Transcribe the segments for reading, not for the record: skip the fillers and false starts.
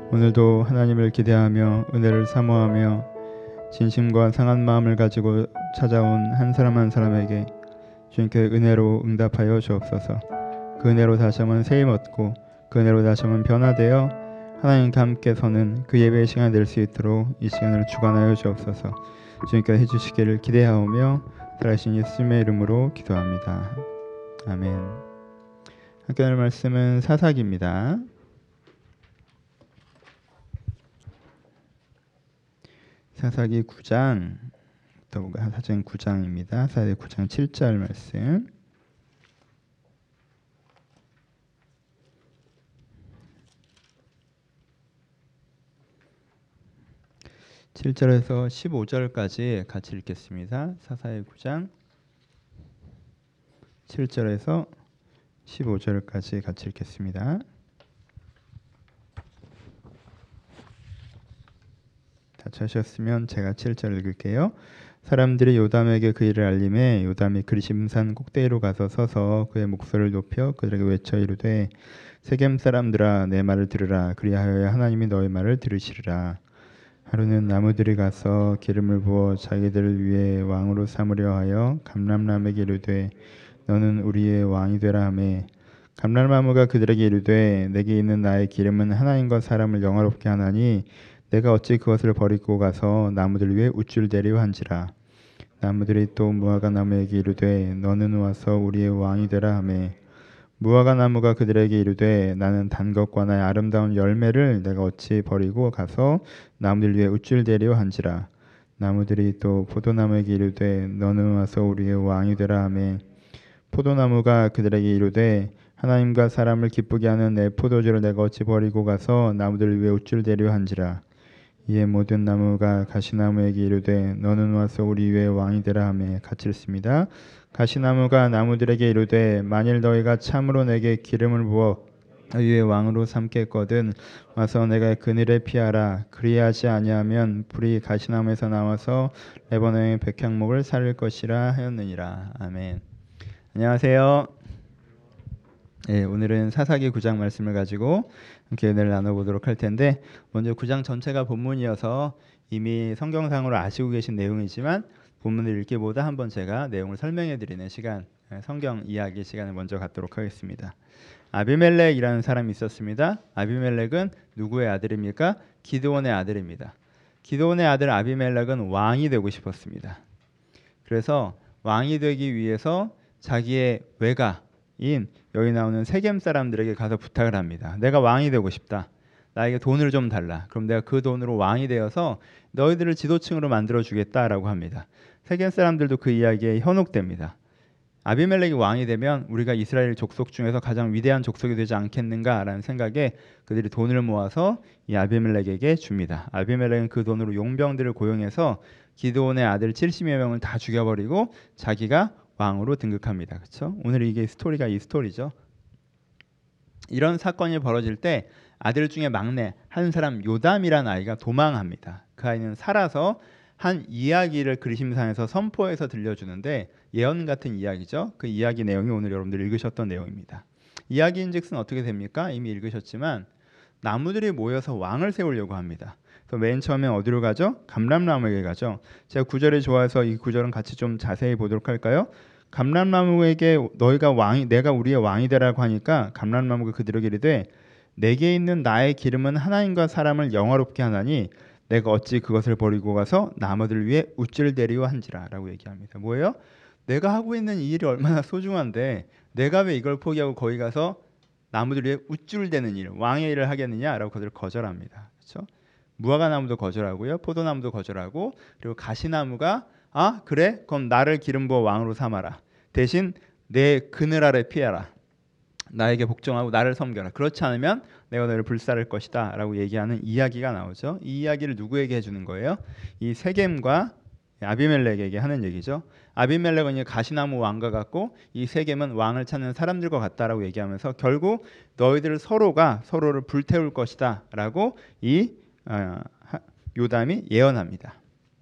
오늘도 하나님을 기대하며 은혜를 사모하며 진심과 상한 마음을 가지고 찾아온 한 사람 한 사람에게 주님께 은혜로 응답하여 주옵소서. 그 은혜로 다시 한번 세임 얻고 그 은혜로 다시 한번 변화되어 하나님과 함께 서는 그 예배의 시간을 낼 수 있도록 이 시간을 주관하여 주옵소서. 주님께 해주시기를 기대하오며 살아계신 예수님의 이름으로 기도합니다. 아멘. 함께 나눌 말씀은 사사기입니다. 사사기 9장, 사사기 9장입니다. 사사기 9장 7절 말씀. (7절에서) (15절까지) 같이 읽겠습니다. 사사기 9장 7절에서 15절까지 같이 읽겠습니다. 다 찾으셨으면 제가 7절 읽을게요. 사람들이 요담에게 그 일을 알림해 요담이 그리심산 꼭대기로 가서 서서 그의 목소리를 높여 그들에게 외쳐 이르되 세겜 사람들아 내 말을 들으라. 그리하여야 하나님이 너희 말을 들으시리라. 하루는 나무들이 가서 기름을 부어 자기들을 위해 왕으로 삼으려 하여 감람나무에게 이르되 너는 우리의 왕이 되라 하매 감람나무가 그들에게 이르되 내게 있는 나의 기름은 하나님과 사람을 영화롭게 하나니 내가 어찌 그것을 버리고 가서 나무들 위에 우쭐대리오 한지라. 나무들이 또 무화과 나무에게 이르되 너는 와서 우리의 왕이 되라 하매 무화과 나무가 그들에게 이르되 나는 단 것과 나의 아름다운 열매를 내가 어찌 버리고 가서 나무들 위에 우쭐대리오 한지라. 나무들이 또 포도나무에게 이르되 너는 와서 우리의 왕이 되라 하매 포도나무가 그들에게 이르되 하나님과 사람을 기쁘게 하는 내 포도주를 내가 어찌 버리고 가서 나무들 위에 우쭐대리오 한지라. 이에 모든 나무가 가시나무에게 이르되 너는 와서 우리 위에 왕이 되라 하매 같이 읽습니다. 가시나무가 나무들에게 이르되 만일 너희가 참으로 내게 기름을 부어 위에 왕으로 삼겠거든 와서 내가 그늘에 피하라. 그리하지 아니하면 불이 가시나무에서 나와서 레바논의 백향목을 살릴 것이라 하였느니라. 아멘. 안녕하세요. 네, 오늘은 사사기 9장 말씀을 가지고 함께 은혜를 나눠보도록 할 텐데 먼저 9장 전체가 본문이어서 이미 성경상으로 아시고 계신 내용이지만 본문을 읽기보다 한번 제가 내용을 설명해 드리는 시간, 성경 이야기 시간을 먼저 갖도록 하겠습니다. 아비멜렉이라는 사람이 있었습니다. 아비멜렉은 누구의 아들입니까? 기드온의 아들입니다. 기드온의 아들 아비멜렉은 왕이 되고 싶었습니다. 그래서 왕이 되기 위해서 자기의 외가인 여기 나오는 세겜 사람들에게 가서 부탁을 합니다. 내가 왕이 되고 싶다. 나에게 돈을 좀 달라. 그럼 내가 그 돈으로 왕이 되어서 너희들을 지도층으로 만들어주겠다라고 합니다. 세겜 사람들도 그 이야기에 현혹됩니다. 아비멜렉이 왕이 되면 우리가 이스라엘 족속 중에서 가장 위대한 족속이 되지 않겠는가라는 생각에 그들이 돈을 모아서 이 아비멜렉에게 줍니다. 아비멜렉은 그 돈으로 용병들을 고용해서 기드온의 아들 70여 명을 다 죽여버리고 자기가 왕으로 등극합니다. 그렇죠? 오늘 이게 스토리가 이 스토리죠. 이런 사건이 벌어질 때 아들 중에 막내 한 사람 요담이라는 아이가 도망합니다. 그 아이는 살아서 한 이야기를 그리심산에서 선포해서 들려주는데 예언 같은 이야기죠. 그 이야기 내용이 오늘 여러분들 읽으셨던 내용입니다. 이야기인즉슨 어떻게 됩니까? 이미 읽으셨지만 나무들이 모여서 왕을 세우려고 합니다. 맨 처음에 어디로 가죠? 감람나무에게 가죠. 제가 구절이 좋아서 이 구절은 같이 좀 자세히 보도록 할까요? 감람나무에게 너희가 왕이 내가 우리의 왕이 되라고 하니까 감람나무가 그들에게 이르되 내게 있는 나의 기름은 하나님과 사람을 영화롭게 하나니 내가 어찌 그것을 버리고 가서 나무들 위에 우쭐대리오 한지라 라고 얘기합니다. 뭐예요? 내가 하고 있는 이 일이 얼마나 소중한데 내가 왜 이걸 포기하고 거기 가서 나무들 위에 우쭐대는 일, 왕의 일을 하겠느냐라고 그들을 거절합니다. 그렇죠? 무화과 나무도 거절하고요, 포도나무도 거절하고, 그리고 가시나무가 아 그래? 그럼 나를 기름 부어 왕으로 삼아라. 대신 내 그늘 아래 피하라. 나에게 복종하고 나를 섬겨라. 그렇지 않으면 내가 너를 불살를 것이다 라고 얘기하는 이야기가 나오죠. 이 이야기를 누구에게 해주는 거예요? 이 세겜과 아비멜렉에게 하는 얘기죠. 아비멜렉은 이 가시나무 왕과 같고 이 세겜은 왕을 찾는 사람들과 같다라고 얘기하면서 결국 너희들 서로가 서로를 불태울 것이다 라고 이 요담이 예언합니다.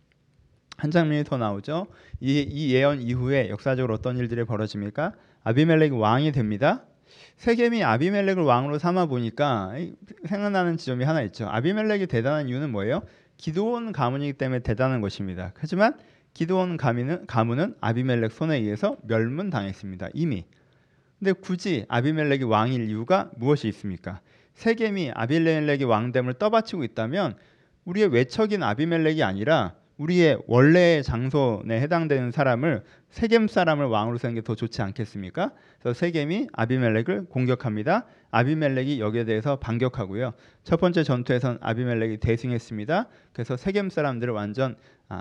한 장면이 더 나오죠. 이 예언 이후에 역사적으로 어떤 일들이 벌어집니까? 아비멜렉이 왕이 됩니다. 세겜이 아비멜렉을 왕으로 삼아 보니까 생각나는 지점이 하나 있죠. 아비멜렉이 대단한 이유는 뭐예요? 기드온 가문이기 때문에 대단한 것입니다. 하지만 기드온 가문은 아비멜렉 손에 의해서 멸문당했습니다. 이미. 근데 굳이 아비멜렉이 왕일 이유가 무엇이 있습니까? 세겜이 아비멜렉의 왕됨을 떠받치고 있다면 우리의 외척인 아비멜렉이 아니라 우리의 원래의 장소에 해당되는 사람을 세겜 사람을 왕으로 세는 게 더 좋지 않겠습니까? 그래서 세겜이 아비멜렉을 공격합니다. 아비멜렉이 여기에 대해서 반격하고요. 첫 번째 전투에선 아비멜렉이 대승했습니다. 그래서 세겜 사람들을 완전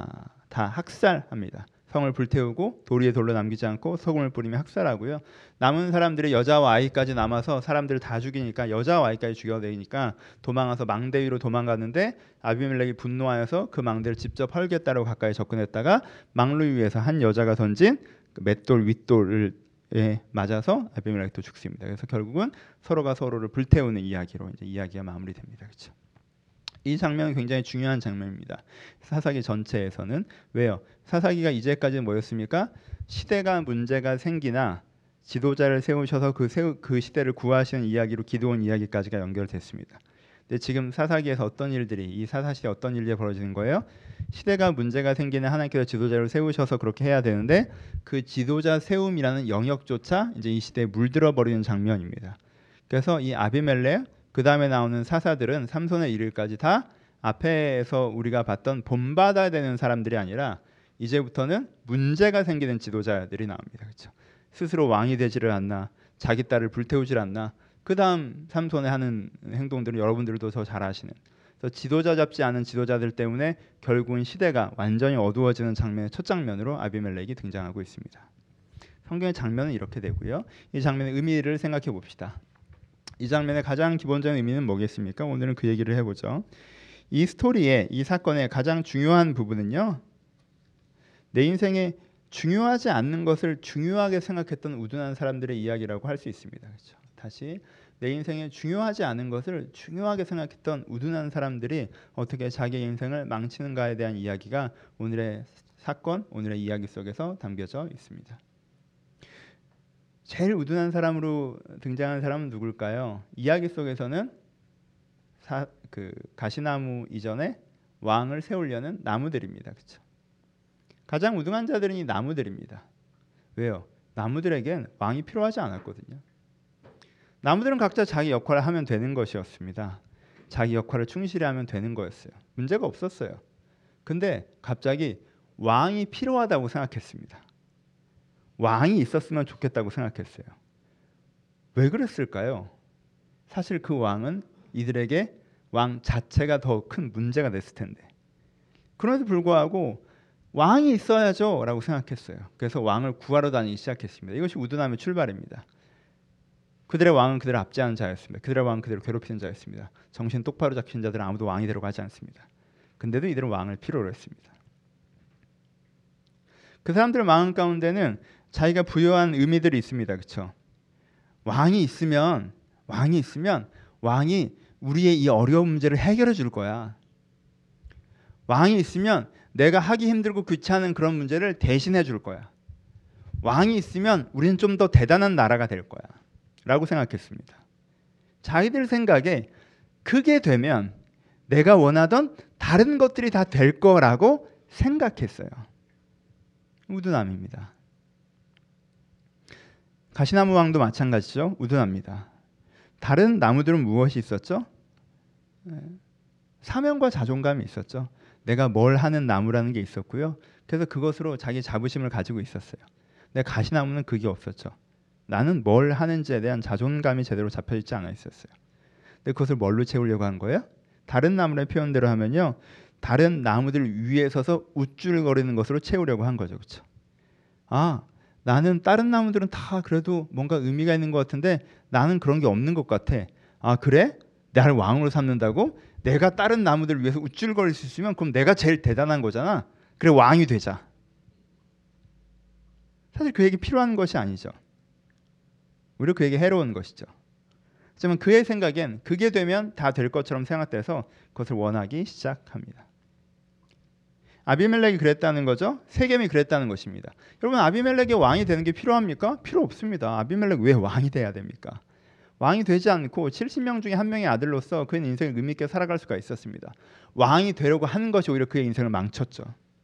다 학살합니다. 성을 불태우고 도리에 돌로 남기지 않고 소금을 뿌리며 학살하고요. 남은 사람들이 여자와 아이까지 남아서 사람들을 다 죽이니까 여자와 아이까지 죽여내니까 도망가서 망대 위로 도망갔는데 아비멜렉이 분노하여서 그 망대를 직접 헐겠다라고 가까이 접근했다가 망루 위에서 한 여자가 던진 그 맷돌 윗돌을 맞아서 아비멜렉도 죽습니다. 그래서 결국은 서로가 서로를 불태우는 이야기로 이제 이야기가 마무리됩니다. 그렇죠? 이 장면은 굉장히 중요한 장면입니다. 사사기 전체에서는. 왜요? 사사기가 이제까지 뭐였습니까? 시대가 문제가 생기나 지도자를 세우셔서 그 시대를 구하시는 이야기로 기드온 이야기까지가 연결됐습니다. 근데 지금 사사기에서 어떤 일들이 이 사사시대 어떤 일이 벌어지는 거예요? 시대가 문제가 생기는 하나님께서 지도자를 세우셔서 그렇게 해야 되는데 그 지도자 세움이라는 영역조차 이제 이 시대에 물들어 버리는 장면입니다. 그래서 이 아비멜렉 그 다음에 나오는 사사들은 삼손의 일일까지 다 앞에서 우리가 봤던 본받아야 되는 사람들이 아니라 이제부터는 문제가 생기는 지도자들이 나옵니다. 그렇죠? 스스로 왕이 되지를 않나, 자기 딸을 불태우질 않나. 그 다음 삼손의 하는 행동들은 여러분들도 더 잘 아시는. 그래서 지도자 잡지 않은 지도자들 때문에 결국은 시대가 완전히 어두워지는 장면의 첫 장면으로 아비멜렉이 등장하고 있습니다. 성경의 장면은 이렇게 되고요. 이 장면의 의미를 생각해 봅시다. 이 장면의 가장 기본적인 의미는 뭐겠습니까? 오늘은 그 얘기를 해보죠. 이 스토리의 이 사건의 가장 중요한 부분은요. 내 인생에 중요하지 않는 것을 중요하게 생각했던 우둔한 사람들의 이야기라고 할 수 있습니다. 그렇죠? 다시 내 인생에 중요하지 않은 것을 중요하게 생각했던 우둔한 사람들이 어떻게 자기 인생을 망치는가에 대한 이야기가 오늘의 사건, 오늘의 이야기 속에서 담겨져 있습니다. 제일 우둔한 사람으로 등장하는 사람은 누굴까요? 이야기 속에서는 가시나무 이전에 왕을 세우려는 나무들입니다. 그렇죠? 가장 우둔한 자들은 이 나무들입니다. 왜요? 나무들에겐 왕이 필요하지 않았거든요. 나무들은 각자 자기 역할을 하면 되는 것이었습니다. 자기 역할을 충실히 하면 되는 거였어요. 문제가 없었어요. 근데 갑자기 왕이 필요하다고 생각했습니다. 왕이 있었으면 좋겠다고 생각했어요. 왜 그랬을까요? 사실 그 왕은 이들에게 왕 자체가 더 큰 문제가 됐을 텐데. 그럼에도 불구하고 왕이 있어야죠 라고 생각했어요. 그래서 왕을 구하러 다니기 시작했습니다. 이것이 우둔함의 출발입니다. 그들의 왕은 그들을 압제하는 자였습니다. 그들의 왕은 그들을 괴롭히는 자였습니다. 정신 똑바로 잡힌 자들은 아무도 왕이 되려고 하지 않습니다. 근데도 이들은 왕을 필요로 했습니다. 그 사람들의 마음 가운데는 자기가 부여한 의미들이 있습니다. 그렇죠? 왕이 있으면 왕이 우리의 이 어려운 문제를 해결해 줄 거야. 왕이 있으면 내가 하기 힘들고 귀찮은 그런 문제를 대신해 줄 거야. 왕이 있으면 우리는 좀 더 대단한 나라가 될 거야. 라고 생각했습니다. 자기들 생각에 그게 되면 내가 원하던 다른 것들이 다 될 거라고 생각했어요. 우둔함입니다. 가시나무 왕도 마찬가지죠. 우둔합니다. 다른 나무들은 무엇이 있었죠? 사명과 자존감이 있었죠. 내가 뭘 하는 나무라는 게 있었고요. 그래서 그것으로 자기 자부심을 가지고 있었어요. 근데 가시나무는 그게 없었죠. 나는 뭘 하는지에 대한 자존감이 제대로 잡혀있지 않아 있었어요. 근데 그것을 뭘로 채우려고 한 거예요? 다른 나무의 표현대로 하면요. 다른 나무들 위에 서서 우쭐거리는 것으로 채우려고 한 거죠. 그렇죠? 나는 다른 나무들은 다 그래도 뭔가 의미가 있는 것 같은데 나는 그런 게 없는 것 같아. 그래? 나를 왕으로 삼는다고? 내가 다른 나무들을 위해서 우쭐거릴 수 있으면 그럼 내가 제일 대단한 거잖아. 그래 왕이 되자. 사실 그에게 필요한 것이 아니죠. 오히려 그에게 해로운 것이죠. 하지만 그의 생각엔 그게 되면 다 될 것처럼 생각돼서 그것을 원하기 시작합니다. 아비멜렉이 그랬다는 거죠. 세겜이 그랬다는 것입니다. 여러분 아비멜렉이 왕이 되는 게 필요합니까? 필요 없습니다. 아비멜렉 왜 왕이 돼야 됩니까? 왕이 되지 않고 70명 중에 한 명의 아들로서 그의 인생을 의미 있게 살아갈 수가 있었습니다. 왕이 되려고 하는 것이 오히려 그의 인생을 망쳤죠.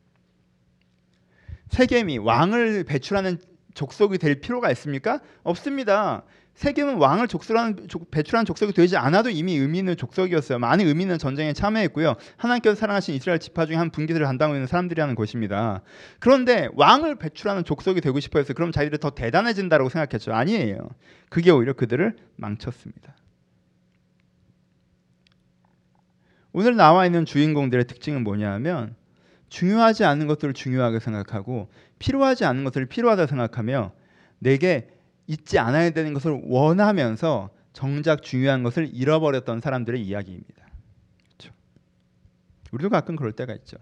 세겜이 왕을 배출하는 족속이 될 필요가 있습니까? 없습니다. 세겜은 왕을 배출하는 족속이 되지 않아도 이미 의미 있는 족속이었어요. 많은 의미 있는 전쟁에 참여했고요. 하나님께서 사랑하신 이스라엘 지파 중에 한 분기들을 담당하고 있는 사람들이 하는 것입니다. 그런데 왕을 배출하는 족속이 되고 싶어 해서 그럼 자기들이 더 대단해진다고 생각했죠. 아니에요. 그게 오히려 그들을 망쳤습니다. 오늘 나와 있는 주인공들의 특징은 뭐냐 하면 중요하지 않은 것들을 중요하게 생각하고 필요하지 않은 것들을 필요하다고 생각하며 내게 잊지 않아야 되는 것을 원하면서 정작 중요한 것을 잃어버렸던 사람들의 이야기입니다. 그렇죠? 우리도 가끔 그럴 때가 있죠.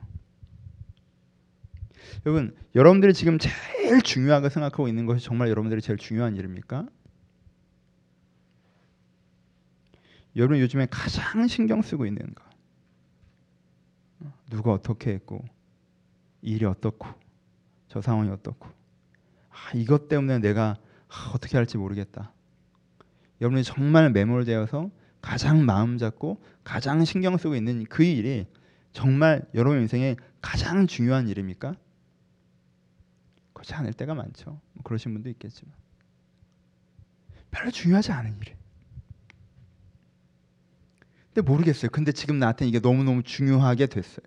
여러분, 여러분들이 지금 제일 중요하게 생각하고 있는 것이 정말 여러분들이 제일 중요한 일입니까? 여러분 요즘에 가장 신경 쓰고 있는 거. 누가 어떻게 했고 일이 어떻고 저 상황이 어떻고 이것 때문에 내가 어떻게 할지 모르겠다. 여러분이 정말 매몰되어서 가장 마음 잡고 가장 신경 쓰고 있는 그 일이 정말 여러분 인생에 가장 중요한 일입니까? 그렇지 않을 때가 많죠. 그러신 분도 있겠지만 별로 중요하지 않은 일. 근데 모르겠어요. 근데 지금 나한테 이게 너무너무 중요하게 됐어요.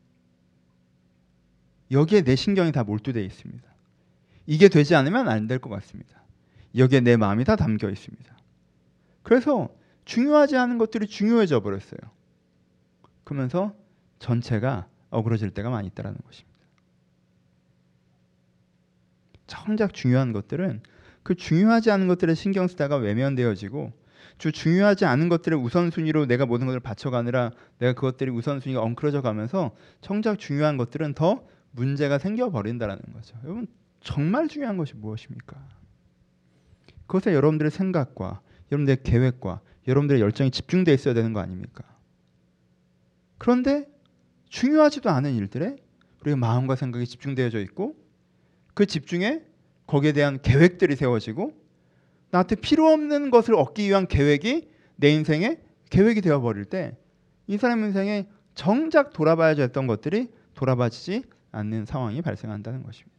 여기에 내 신경이 다 몰두되어 있습니다. 이게 되지 않으면 안 될 것 같습니다. 여기에 내 마음이 다 담겨 있습니다. 그래서 중요하지 않은 것들이 중요해져 버렸어요. 그러면서 전체가 어그러질 때가 많이 있다는 것입니다. 정작 중요한 것들은 그 중요하지 않은 것들에 신경 쓰다가 외면되어지고 중요하지 않은 것들을 우선순위로 내가 모든 것을 바쳐가느라 내가 그것들이 우선순위가 엉클어져 가면서 정작 중요한 것들은 더 문제가 생겨버린다는 거죠. 여러분 정말 중요한 것이 무엇입니까? 그것에 여러분들의 생각과 여러분들의 계획과 여러분들의 열정이 집중되어 있어야 되는 거 아닙니까? 그런데 중요하지도 않은 일들에 우리의 마음과 생각이 집중되어져 있고 그 집중에 거기에 대한 계획들이 세워지고 나한테 필요 없는 것을 얻기 위한 계획이 내 인생의 계획이 되어버릴 때 이 사람 인생에 정작 돌아봐야지 했던 것들이 돌아봐지지 않는 상황이 발생한다는 것입니다.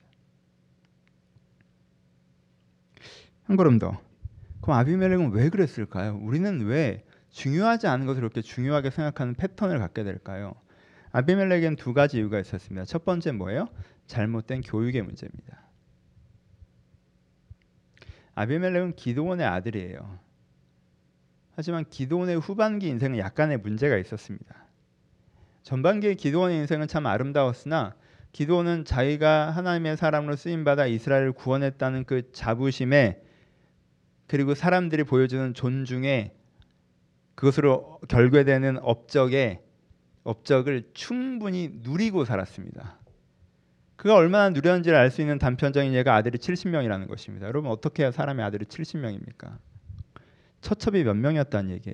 한 걸음 더. 그럼 아비멜렉은 왜 그랬을까요? 우리는 왜 중요하지 않은 것을 그렇게 중요하게 생각하는 패턴을 갖게 될까요? 아비멜렉에는 두 가지 이유가 있었습니다. 첫 번째 뭐예요? 잘못된 교육의 문제입니다. 아비멜렉은 기드온의 아들이에요. 하지만 기드온의 후반기 인생은 약간의 문제가 있었습니다. 전반기의 기드온의 인생은 참 아름다웠으나 기드온은 자기가 하나님의 사람으로 쓰임받아 이스라엘을 구원했다는 그 자부심에 그리고 사람들이 보여주는 존중에 그것으로 결괴되는 업적을 충분히 누리고 살았습니다. 그가 얼마나 누렸는지를 알 수 있는 단편적인 예가 아들이 70명이라는 것입니다. 여러분 어떻게 해야 사람의 아들이 70명입니까? 처첩이 몇 명이었다는 얘기예요.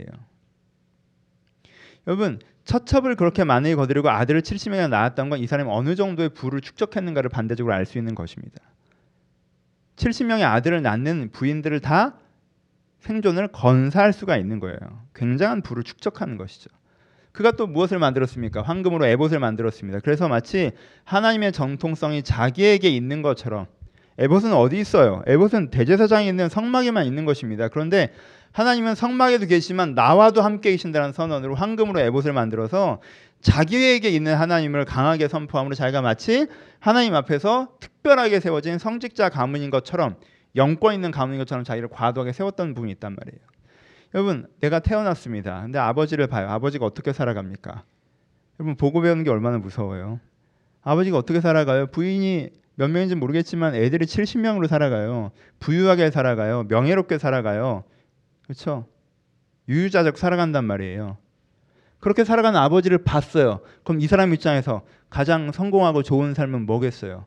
여러분 처첩을 그렇게 많이 거두려고 아들을 70명이나 낳았던 건 이 사람이 어느 정도의 부를 축적했는가를 반대적으로 알 수 있는 것입니다. 70명의 아들을 낳는 부인들을 다 생존을 건사할 수가 있는 거예요. 굉장한 부를 축적하는 것이죠. 그가 또 무엇을 만들었습니까? 황금으로 에봇을 만들었습니다. 그래서 마치 하나님의 정통성이 자기에게 있는 것처럼 에봇은 어디 있어요? 에봇은 대제사장이 있는 성막에만 있는 것입니다. 그런데 하나님은 성막에도 계시지만 나와도 함께 계신다는 선언으로 황금으로 에봇을 만들어서 자기에게 있는 하나님을 강하게 선포함으로 자기가 마치 하나님 앞에서 특별하게 세워진 성직자 가문인 것처럼 영권 있는 가문인 것처럼 자기를 과도하게 세웠던 부분이 있단 말이에요. 여러분 내가 태어났습니다. 근데 아버지를 봐요. 아버지가 어떻게 살아갑니까? 여러분 보고 배우는 게 얼마나 무서워요. 아버지가 어떻게 살아가요? 부인이 몇 명인지 모르겠지만 애들이 70명으로 살아가요. 부유하게 살아가요. 명예롭게 살아가요. 그렇죠? 유유자적 살아간단 말이에요. 그렇게 살아가는 아버지를 봤어요. 그럼 이 사람 입장에서 가장 성공하고 좋은 삶은 뭐겠어요?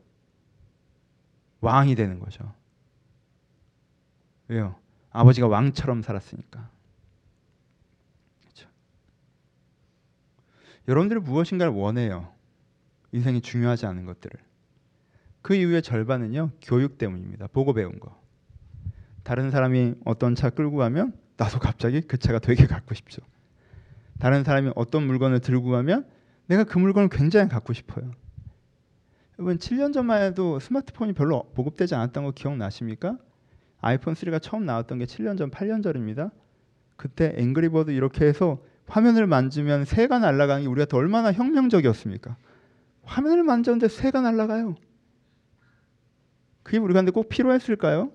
왕이 되는 거죠. 왜요? 아버지가 왕처럼 살았으니까. 그렇죠? 여러분들이 무엇인가를 원해요. 인생이 중요하지 않은 것들을. 그 이후의 절반은요, 교육 때문입니다. 보고 배운 거. 다른 사람이 어떤 차 끌고 가면 나도 갑자기 그 차가 되게 갖고 싶죠. 다른 사람이 어떤 물건을 들고 가면 내가 그 물건을 굉장히 갖고 싶어요. 여러분 7년 전만 해도 스마트폰이 별로 보급되지 않았던 거 기억나십니까? 아이폰 3가 처음 나왔던 게 7년 전, 8년 전입니다. 그때 앵그리버드 이렇게 해서 화면을 만지면 새가 날아가는 게 우리한테 얼마나 혁명적이었습니까? 화면을 만졌는데 새가 날아가요. 그게 우리한테 꼭 필요했을까요?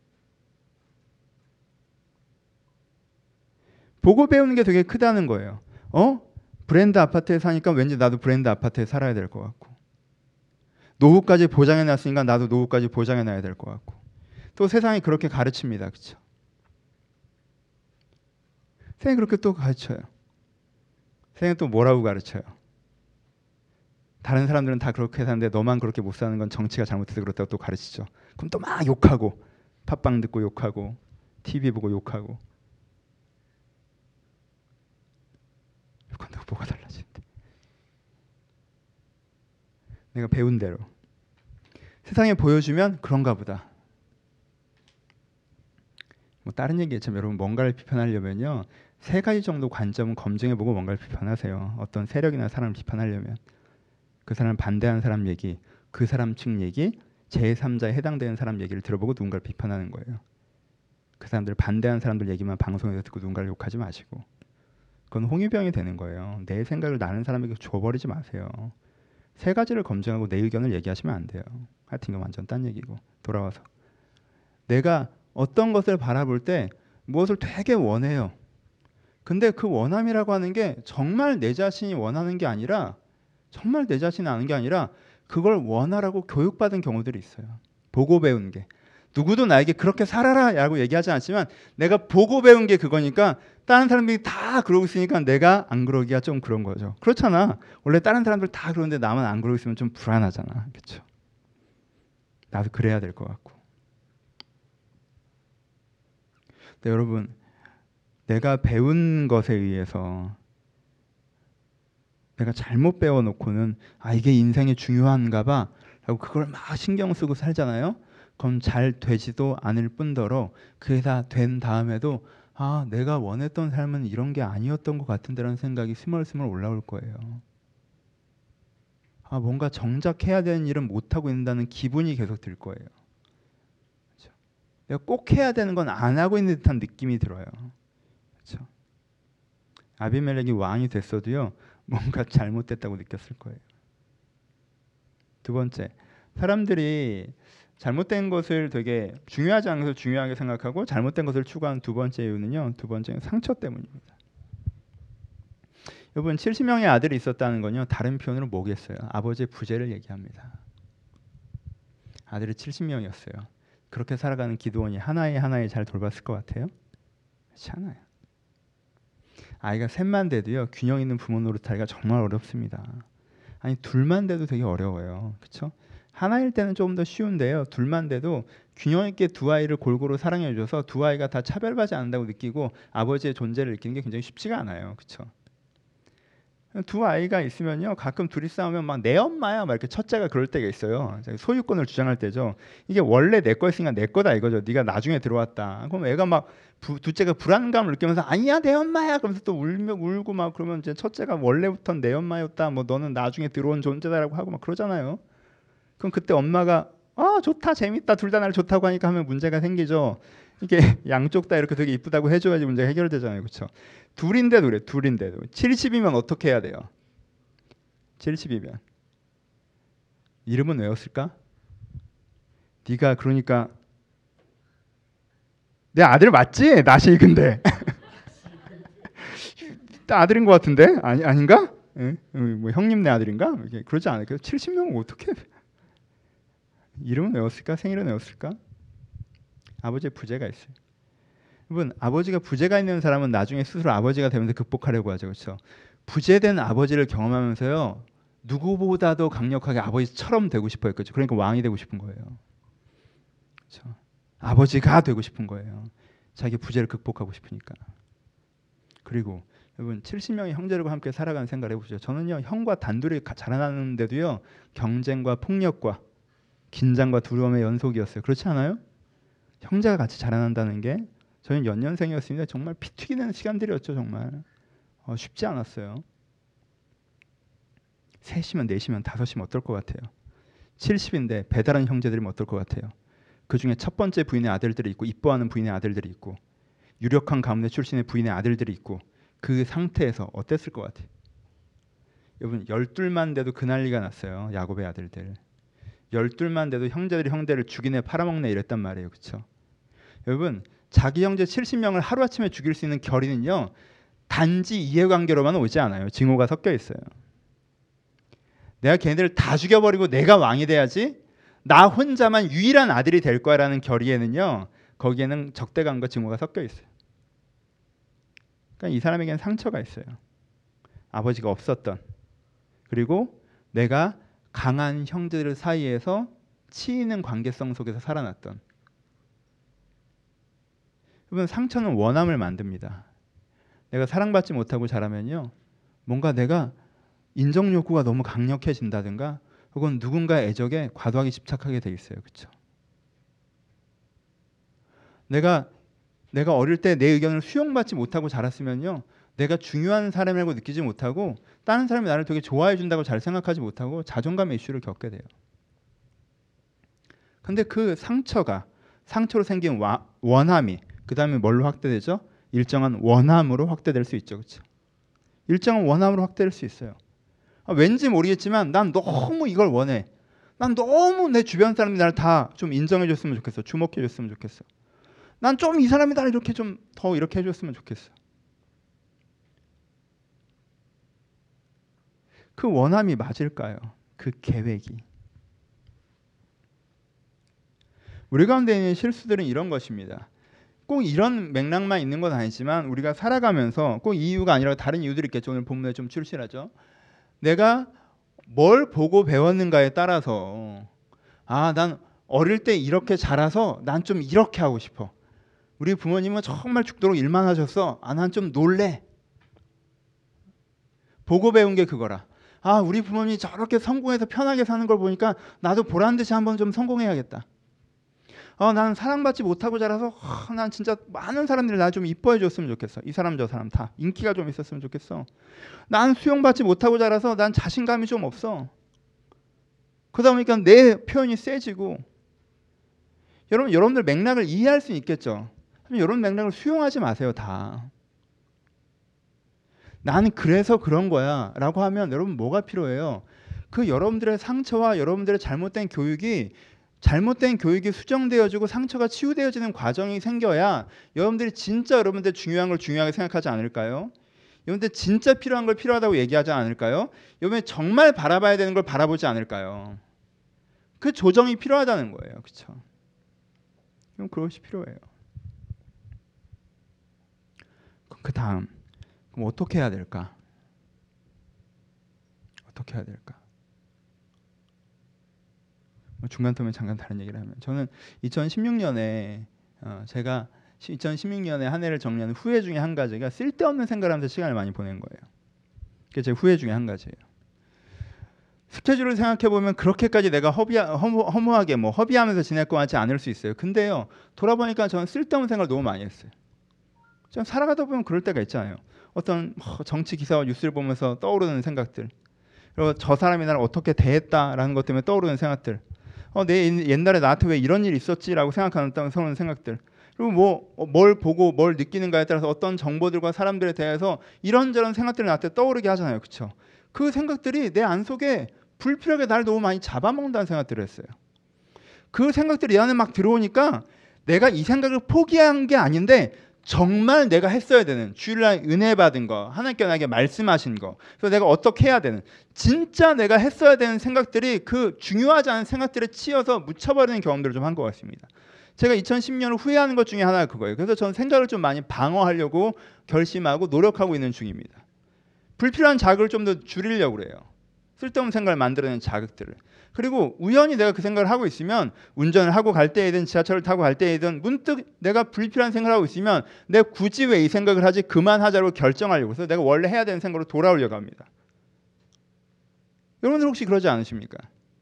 보고 배우는 게 되게 크다는 거예요. 브랜드 아파트에 사니까 왠지 나도 브랜드 아파트에 살아야 될 것 같고, 노후까지 보장해 놨으니까 나도 노후까지 보장해 놔야 될 것 같고, 또 세상이 그렇게 가르칩니다. 그렇죠? 세상이 그렇게 또 가르쳐요. 세상이 또 뭐라고 가르쳐요? 다른 사람들은 다 그렇게 사는데 너만 그렇게 못 사는 건 정치가 잘못해서 그렇다고 또 가르치죠. 그럼 또 막 욕하고, 팟빵 듣고 욕하고, TV 보고 욕하고. 욕한다고 뭐가 달라지는데? 내가 배운 대로 세상에 보여주면 그런가 보다. 뭐 다른 얘기했지만 여러분 뭔가를 비판하려면요, 3가지 정도 관점은 검증해보고 뭔가를 비판하세요. 어떤 세력이나 사람을 비판하려면 그 사람 반대하는 사람 얘기, 그 사람 측 얘기, 제3자에 해당되는 사람 얘기를 들어보고 누군가를 비판하는 거예요. 그 사람들 반대하는 사람들 얘기만 방송에서 듣고 누군가를 욕하지 마시고. 그건 홍위병이 되는 거예요. 내 생각을 나는 사람에게 줘버리지 마세요. 3가지를 검증하고 내 의견을 얘기하시면 안 돼요. 하여튼 이거 완전 딴 얘기고. 돌아와서 내가 어떤 것을 바라볼 때 무엇을 되게 원해요. 근데 그 원함이라고 하는 게 정말 내 자신이 원하는 게 아니라, 정말 내 자신이 아는 게 아니라 그걸 원하라고 교육받은 경우들이 있어요. 보고 배운 게. 누구도 나에게 그렇게 살아라 라고 얘기하지 않지만 내가 보고 배운 게 그거니까 다른 사람들이 다 그러고 있으니까 내가 안 그러기가 좀 그런 거죠. 그렇잖아. 원래 다른 사람들 다 그러는데 나만 안 그러고 있으면 좀 불안하잖아. 그렇죠? 나도 그래야 될 것 같고. 근데 여러분, 내가 배운 것에 의해서 내가 잘못 배워놓고는 이게 인생이 중요한가 봐 라고 그걸 막 신경 쓰고 살잖아요. 그럼 잘 되지도 않을 뿐더러 그게 다 된 다음에도 내가 원했던 삶은 이런 게 아니었던 것 같은데라는 생각이 스멀스멀 올라올 거예요. 뭔가 정작 해야 되는 일은 못하고 있다는 기분이 계속 들 거예요. 그렇죠? 내가 꼭 해야 되는 건 안 하고 있는 듯한 느낌이 들어요. 그렇죠? 아비멜렉이 왕이 됐어도요, 뭔가 잘못됐다고 느꼈을 거예요. 두 번째, 사람들이 잘못된 것을 되게 중요하지 않은 것을 중요하게 생각하고 잘못된 것을 추구하는 두 번째 이유는요, 두 번째는 상처 때문입니다. 여러분 70명의 아들이 있었다는 건요, 다른 표현으로 뭐겠어요? 아버지의 부재를 얘기합니다. 아들이 70명이었어요. 그렇게 살아가는 기드온이 하나에 잘 돌봤을 것 같아요? 그렇지 않아요. 아이가 셋만 돼도요, 균형 있는 부모 노릇하기가 정말 어렵습니다. 아니 둘만 돼도 되게 어려워요. 그렇죠? 하나일 때는 조금 더 쉬운데요, 둘만 돼도 균형 있게 두 아이를 골고루 사랑해 줘서 두 아이가 다 차별받지 않는다고 느끼고 아버지의 존재를 느끼는 게 굉장히 쉽지가 않아요. 그렇죠? 두 아이가 있으면요, 가끔 둘이 싸우면 막 내 엄마야 막 이렇게 첫째가 그럴 때가 있어요. 소유권을 주장할 때죠. 이게 원래 내 거였으니까 내 거다 이거죠. 네가 나중에 들어왔다. 그럼 애가 막 둘째가 불안감을 느끼면서 아니야 내 엄마야 그러면서 또 울고 막 그러면 이제 첫째가 원래부터 내 엄마였다. 뭐 너는 나중에 들어온 존재다라고 하고 막 그러잖아요. 그럼 그때 엄마가 좋다 재밌다 둘 다 날 좋다고 하니까 하면 문제가 생기죠. 이게 양쪽 다 이렇게 되게 이쁘다고 해줘야지 문제가 해결되잖아요. 그렇죠? 둘인데도 그래. 둘인데도 70이면 어떻게 해야 돼요? 70이면 이름은 외웠을까? 네가 그러니까 내 아들 맞지? 나시 근데 아들인 것 같은데 아닌가? 뭐 형님 내 아들인가? 그러지 않을까요? 70명은 어떻게 이름은 외웠을까? 생일은 외웠을까? 아버지의 부재가 있어요. 여러분 아버지가 부재가 있는 사람은 나중에 스스로 아버지가 되면서 극복하려고 하죠. 그렇죠? 부재된 아버지를 경험하면서요, 누구보다도 강력하게 아버지처럼 되고 싶어요. 그렇죠? 그러니까 왕이 되고 싶은 거예요. 그렇죠? 아버지가 되고 싶은 거예요. 자기 부재를 극복하고 싶으니까. 그리고 여러분 70명의 형제들과 함께 살아가는 생각을 해보시죠. 저는요 형과 단둘이 자라나는데도요 경쟁과 폭력과 긴장과 두려움의 연속이었어요. 그렇지 않아요? 형제가 같이 자라난다는 게 저희는 연년생이었습니다. 정말 피 튀기는 시간들이었죠. 정말 쉽지 않았어요. 3시면 4시면 5시면 어떨 것 같아요? 70인데 배달한 형제들이면 어떨 것 같아요? 그 중에 첫 번째 부인의 아들들이 있고 이뻐하는 부인의 아들들이 있고 유력한 가문의 출신의 부인의 아들들이 있고 그 상태에서 어땠을 것 같아요? 여러분 12만 돼도 그 난리가 났어요. 야곱의 아들들 12만 돼도 형제들이 형제를 죽이네 팔아먹네 이랬단 말이에요. 그렇죠? 여러분 자기 형제 70명을 하루아침에 죽일 수 있는 결의는요 단지 이해관계로만 오지 않아요. 징후가 섞여 있어요. 내가 걔네들을 다 죽여버리고 내가 왕이 돼야지 나 혼자만 유일한 아들이 될 거라는 결의에는요 거기에는 적대감과 증오가 섞여 있어요. 그러니까 이 사람에게는 상처가 있어요. 아버지가 없었던, 그리고 내가 강한 형제들 사이에서 치이는 관계성 속에서 살아났던. 여러분 상처는 원함을 만듭니다. 내가 사랑받지 못하고 자라면요 뭔가 내가 인정 욕구가 너무 강력해진다든가 혹은 누군가의 애적에 과도하게 집착하게 돼 있어요. 그렇죠? 내가 어릴 때 내 의견을 수용받지 못하고 자랐으면요 내가 중요한 사람이라고 느끼지 못하고 다른 사람이 나를 되게 좋아해 준다고 잘 생각하지 못하고 자존감의 이슈를 겪게 돼요. 근데 그 상처로 생긴 원함이 그 다음에 뭘로 확대되죠? 일정한 원함으로 확대될 수 있죠. 그렇죠? 일정한 원함으로 확대될 수 있어요. 왠지 모르겠지만 난 너무 이걸 원해. 난 너무 내 주변 사람들이 나를 다 좀 인정해줬으면 좋겠어. 주목해줬으면 좋겠어. 난 좀 이 사람이 나를 이렇게 좀 더 이렇게 해줬으면 좋겠어. 그 원함이 맞을까요? 그 계획이. 우리 가운데 있는 실수들은 이런 것입니다. 꼭 이런 맥락만 있는 건 아니지만 우리가 살아가면서 꼭 이 이유가 아니라 다른 이유들이 있겠죠. 오늘 본문에 좀 출실하죠. 내가 뭘 보고 배웠는가에 따라서 난 어릴 때 이렇게 자라서 난 좀 이렇게 하고 싶어. 우리 부모님은 정말 죽도록 일만 하셨어. 난 좀 놀래. 보고 배운 게 그거라. 우리 부모님이 저렇게 성공해서 편하게 사는 걸 보니까 나도 보란듯이 한번 좀 성공해야겠다. 나는 사랑받지 못하고 자라서 난 진짜 많은 사람들이 나 좀 이뻐해 줬으면 좋겠어. 이 사람 저 사람 다 인기가 좀 있었으면 좋겠어. 난 수용받지 못하고 자라서 난 자신감이 좀 없어. 그러다 보니까 내 표현이 세지고. 여러분들 맥락을 이해할 수 있겠죠. 이런 맥락을 수용하지 마세요. 다. 나는 그래서 그런 거야 라고 하면 여러분 뭐가 필요해요? 그 여러분들의 상처와 여러분들의 잘못된 교육이 수정되어지고 상처가 치유되어지는 과정이 생겨야 여러분들이 진짜 여러분들 중요한 걸 중요하게 생각하지 않을까요? 여러분들 진짜 필요한 걸 필요하다고 얘기하지 않을까요? 여러분이 정말 바라봐야 되는 걸 바라보지 않을까요? 그 조정이 필요하다는 거예요. 그렇죠? 그럼 그것이 필요해요. 그 다음 그럼 어떻게 해야 될까? 어떻게 해야 될까? 중간 텀에 잠깐 다른 얘기를 하면 저는 2016년에 제가 2016년에 한 해를 정리하는 후회 중에 한 가지가 쓸데없는 생각을 하면서 시간을 많이 보낸 거예요. 그게 제 후회 중에 한 가지예요. 스케줄을 생각해 보면 그렇게까지 내가 허무하게 허비하면서 지낼 것 같지 않을 수 있어요. 근데요 돌아보니까 저는 쓸데없는 생각을 너무 많이 했어요. 좀 살아가다 보면 그럴 때가 있잖아요. 어떤 정치 기사와 뉴스를 보면서 떠오르는 생각들, 그리고 저 사람이 나를 어떻게 대했다라는 것 때문에 떠오르는 생각들, 내 옛날에 나한테 왜 이런 일이 있었지라고 생각하는 생각들, 그리고 뭘 보고 뭘 느끼는가에 따라서 어떤 정보들과 사람들에 대해서 이런저런 생각들이 나한테 떠오르게 하잖아요. 그렇죠? 그 생각들이 내 안 속에 불필요하게 날 너무 많이 잡아먹는다는 생각들을 했어요. 그 생각들이 내 안에 막 들어오니까 내가 이 생각을 포기한 게 아닌데 정말 내가 했어야 되는, 주일날 은혜 받은 거, 하나님께 나에게 말씀하신 거, 그래서 내가 어떻게 해야 되는, 진짜 내가 했어야 되는 생각들이 그 중요하지 않은 생각들에 치여서 묻혀버리는 경험들을 좀 한 것 같습니다. 제가 2010년을 후회하는 것 중에 하나가 그거예요. 그래서 저는 생각을 좀 많이 방어하려고 결심하고 노력하고 있는 중입니다. 불필요한 자극을 좀 더 줄이려고 그래요. 쓸데없는 생각을 만들어내는 자극들을. 그리고 우연히 내가 그 생각을 하고 있으면 운전을 하고 갈 때이든 지하철을 타고 갈 때이든 문득 내가 불필요한 생각을 하고 있으면 내가 굳이 왜 이 생각을 하지 그만하자고 결정하려고 해서 내가 원래 해야 되는 생각으로 돌아오려고 합니다. 여러분들 혹시 그러지 않으십니까?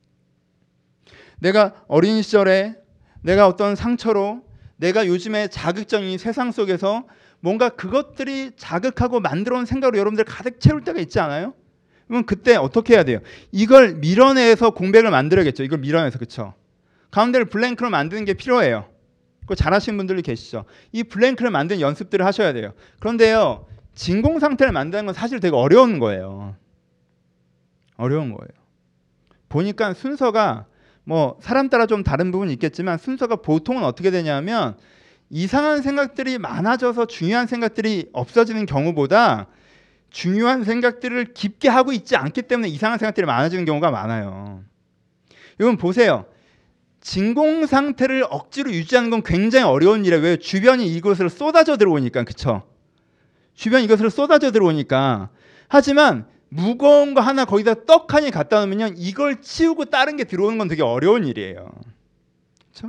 내가 어린 시절에 내가 어떤 상처로 내가 요즘에 자극적인 세상 속에서 뭔가 그것들이 자극하고 만들어 온 생각으로 여러분들 가득 채울 때가 있지 않아요? 그럼 그때 어떻게 해야 돼요? 이걸 밀어내서 공백을 만들어야겠죠. 이걸 밀어내서, 그렇죠? 가운데를 블랭크로 만드는 게 필요해요. 그거 잘하시는 분들이 계시죠. 이 블랭크를 만드는 연습들을 하셔야 돼요. 그런데요, 진공 상태를 만드는 건 사실 되게 어려운 거예요. 어려운 거예요. 보니까 순서가 뭐 사람 따라 좀 다른 부분이 있겠지만 순서가 보통은 어떻게 되냐면 이상한 생각들이 많아져서 중요한 생각들이 없어지는 경우보다 중요한 생각들을 깊게 하고 있지 않기 때문에 이상한 생각들이 많아지는 경우가 많아요. 여러분 보세요. 진공 상태를 억지로 유지하는 건 굉장히 어려운 일이에요. 왜? 주변이 이것으로 쏟아져 들어오니까. 그렇죠? 주변이 이것으로 쏟아져 들어오니까. 하지만 무거운 거 하나 거기다 떡하니 갖다 놓으면 이걸 치우고 다른 게 들어오는 건 되게 어려운 일이에요. 그렇죠?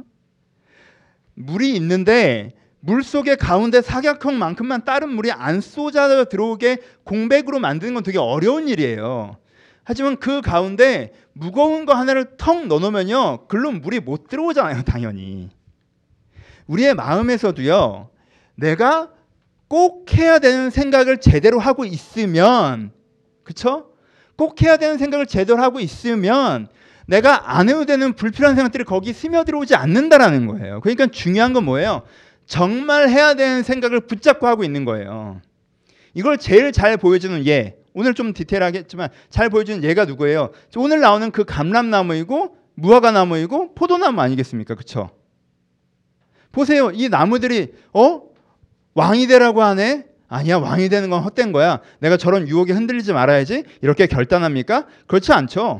물이 있는데 물 속의 가운데 사각형만큼만 다른 물이 안 쏟아져 들어오게 공백으로 만드는 건 되게 어려운 일이에요. 하지만 그 가운데 무거운 거 하나를 턱 넣어놓으면요, 글로 물이 못 들어오잖아요, 당연히. 우리의 마음에서도요, 내가 꼭 해야 되는 생각을 제대로 하고 있으면, 그쵸? 꼭 해야 되는 생각을 제대로 하고 있으면 내가 안 해도 되는 불필요한 생각들이 거기 스며들어오지 않는다라는 거예요. 그러니까 중요한 건 뭐예요? 정말 해야 되는 생각을 붙잡고 하고 있는 거예요. 이걸 제일 잘 보여주는 예, 오늘 좀 디테일하겠지만 잘 보여주는 예가 누구예요? 오늘 나오는 그 감람나무이고 무화과나무이고 포도나무 아니겠습니까? 그렇죠? 보세요. 이 나무들이 왕이 되라고 하네? 아니야, 왕이 되는 건 헛된 거야. 내가 저런 유혹에 흔들리지 말아야지. 이렇게 결단합니까? 그렇지 않죠.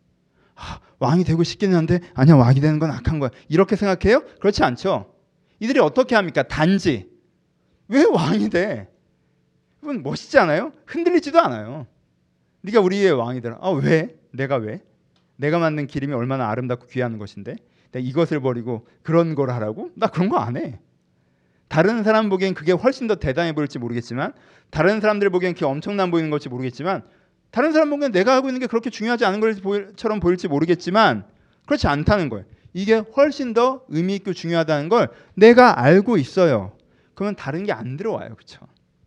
왕이 되고 싶기는 한데 아니야, 왕이 되는 건 악한 거야. 이렇게 생각해요? 그렇지 않죠. 이들이 어떻게 합니까? 단지 왜 왕이 돼? 이건 멋있지 않아요? 흔들리지도 않아요. 네가 우리의 왕이 되라. 왜? 내가 왜? 내가 만든 기름이 얼마나 아름답고 귀한 것인데 내가 이것을 버리고 그런 걸 하라고? 나 그런 거 안 해. 다른 사람 보기엔 그게 훨씬 더 대단해 보일지 모르겠지만, 다른 사람들 보기엔 그게 엄청난 보이는 걸지 모르겠지만, 다른 사람 보기엔 내가 하고 있는 게 그렇게 중요하지 않은 것처럼 보일지 모르겠지만 그렇지 않다는 거예요. 이게 훨씬 더 의미 있고 중요하다는 걸 내가 알고 있어요. 그러면 다른 게 안 들어와요. 그렇죠?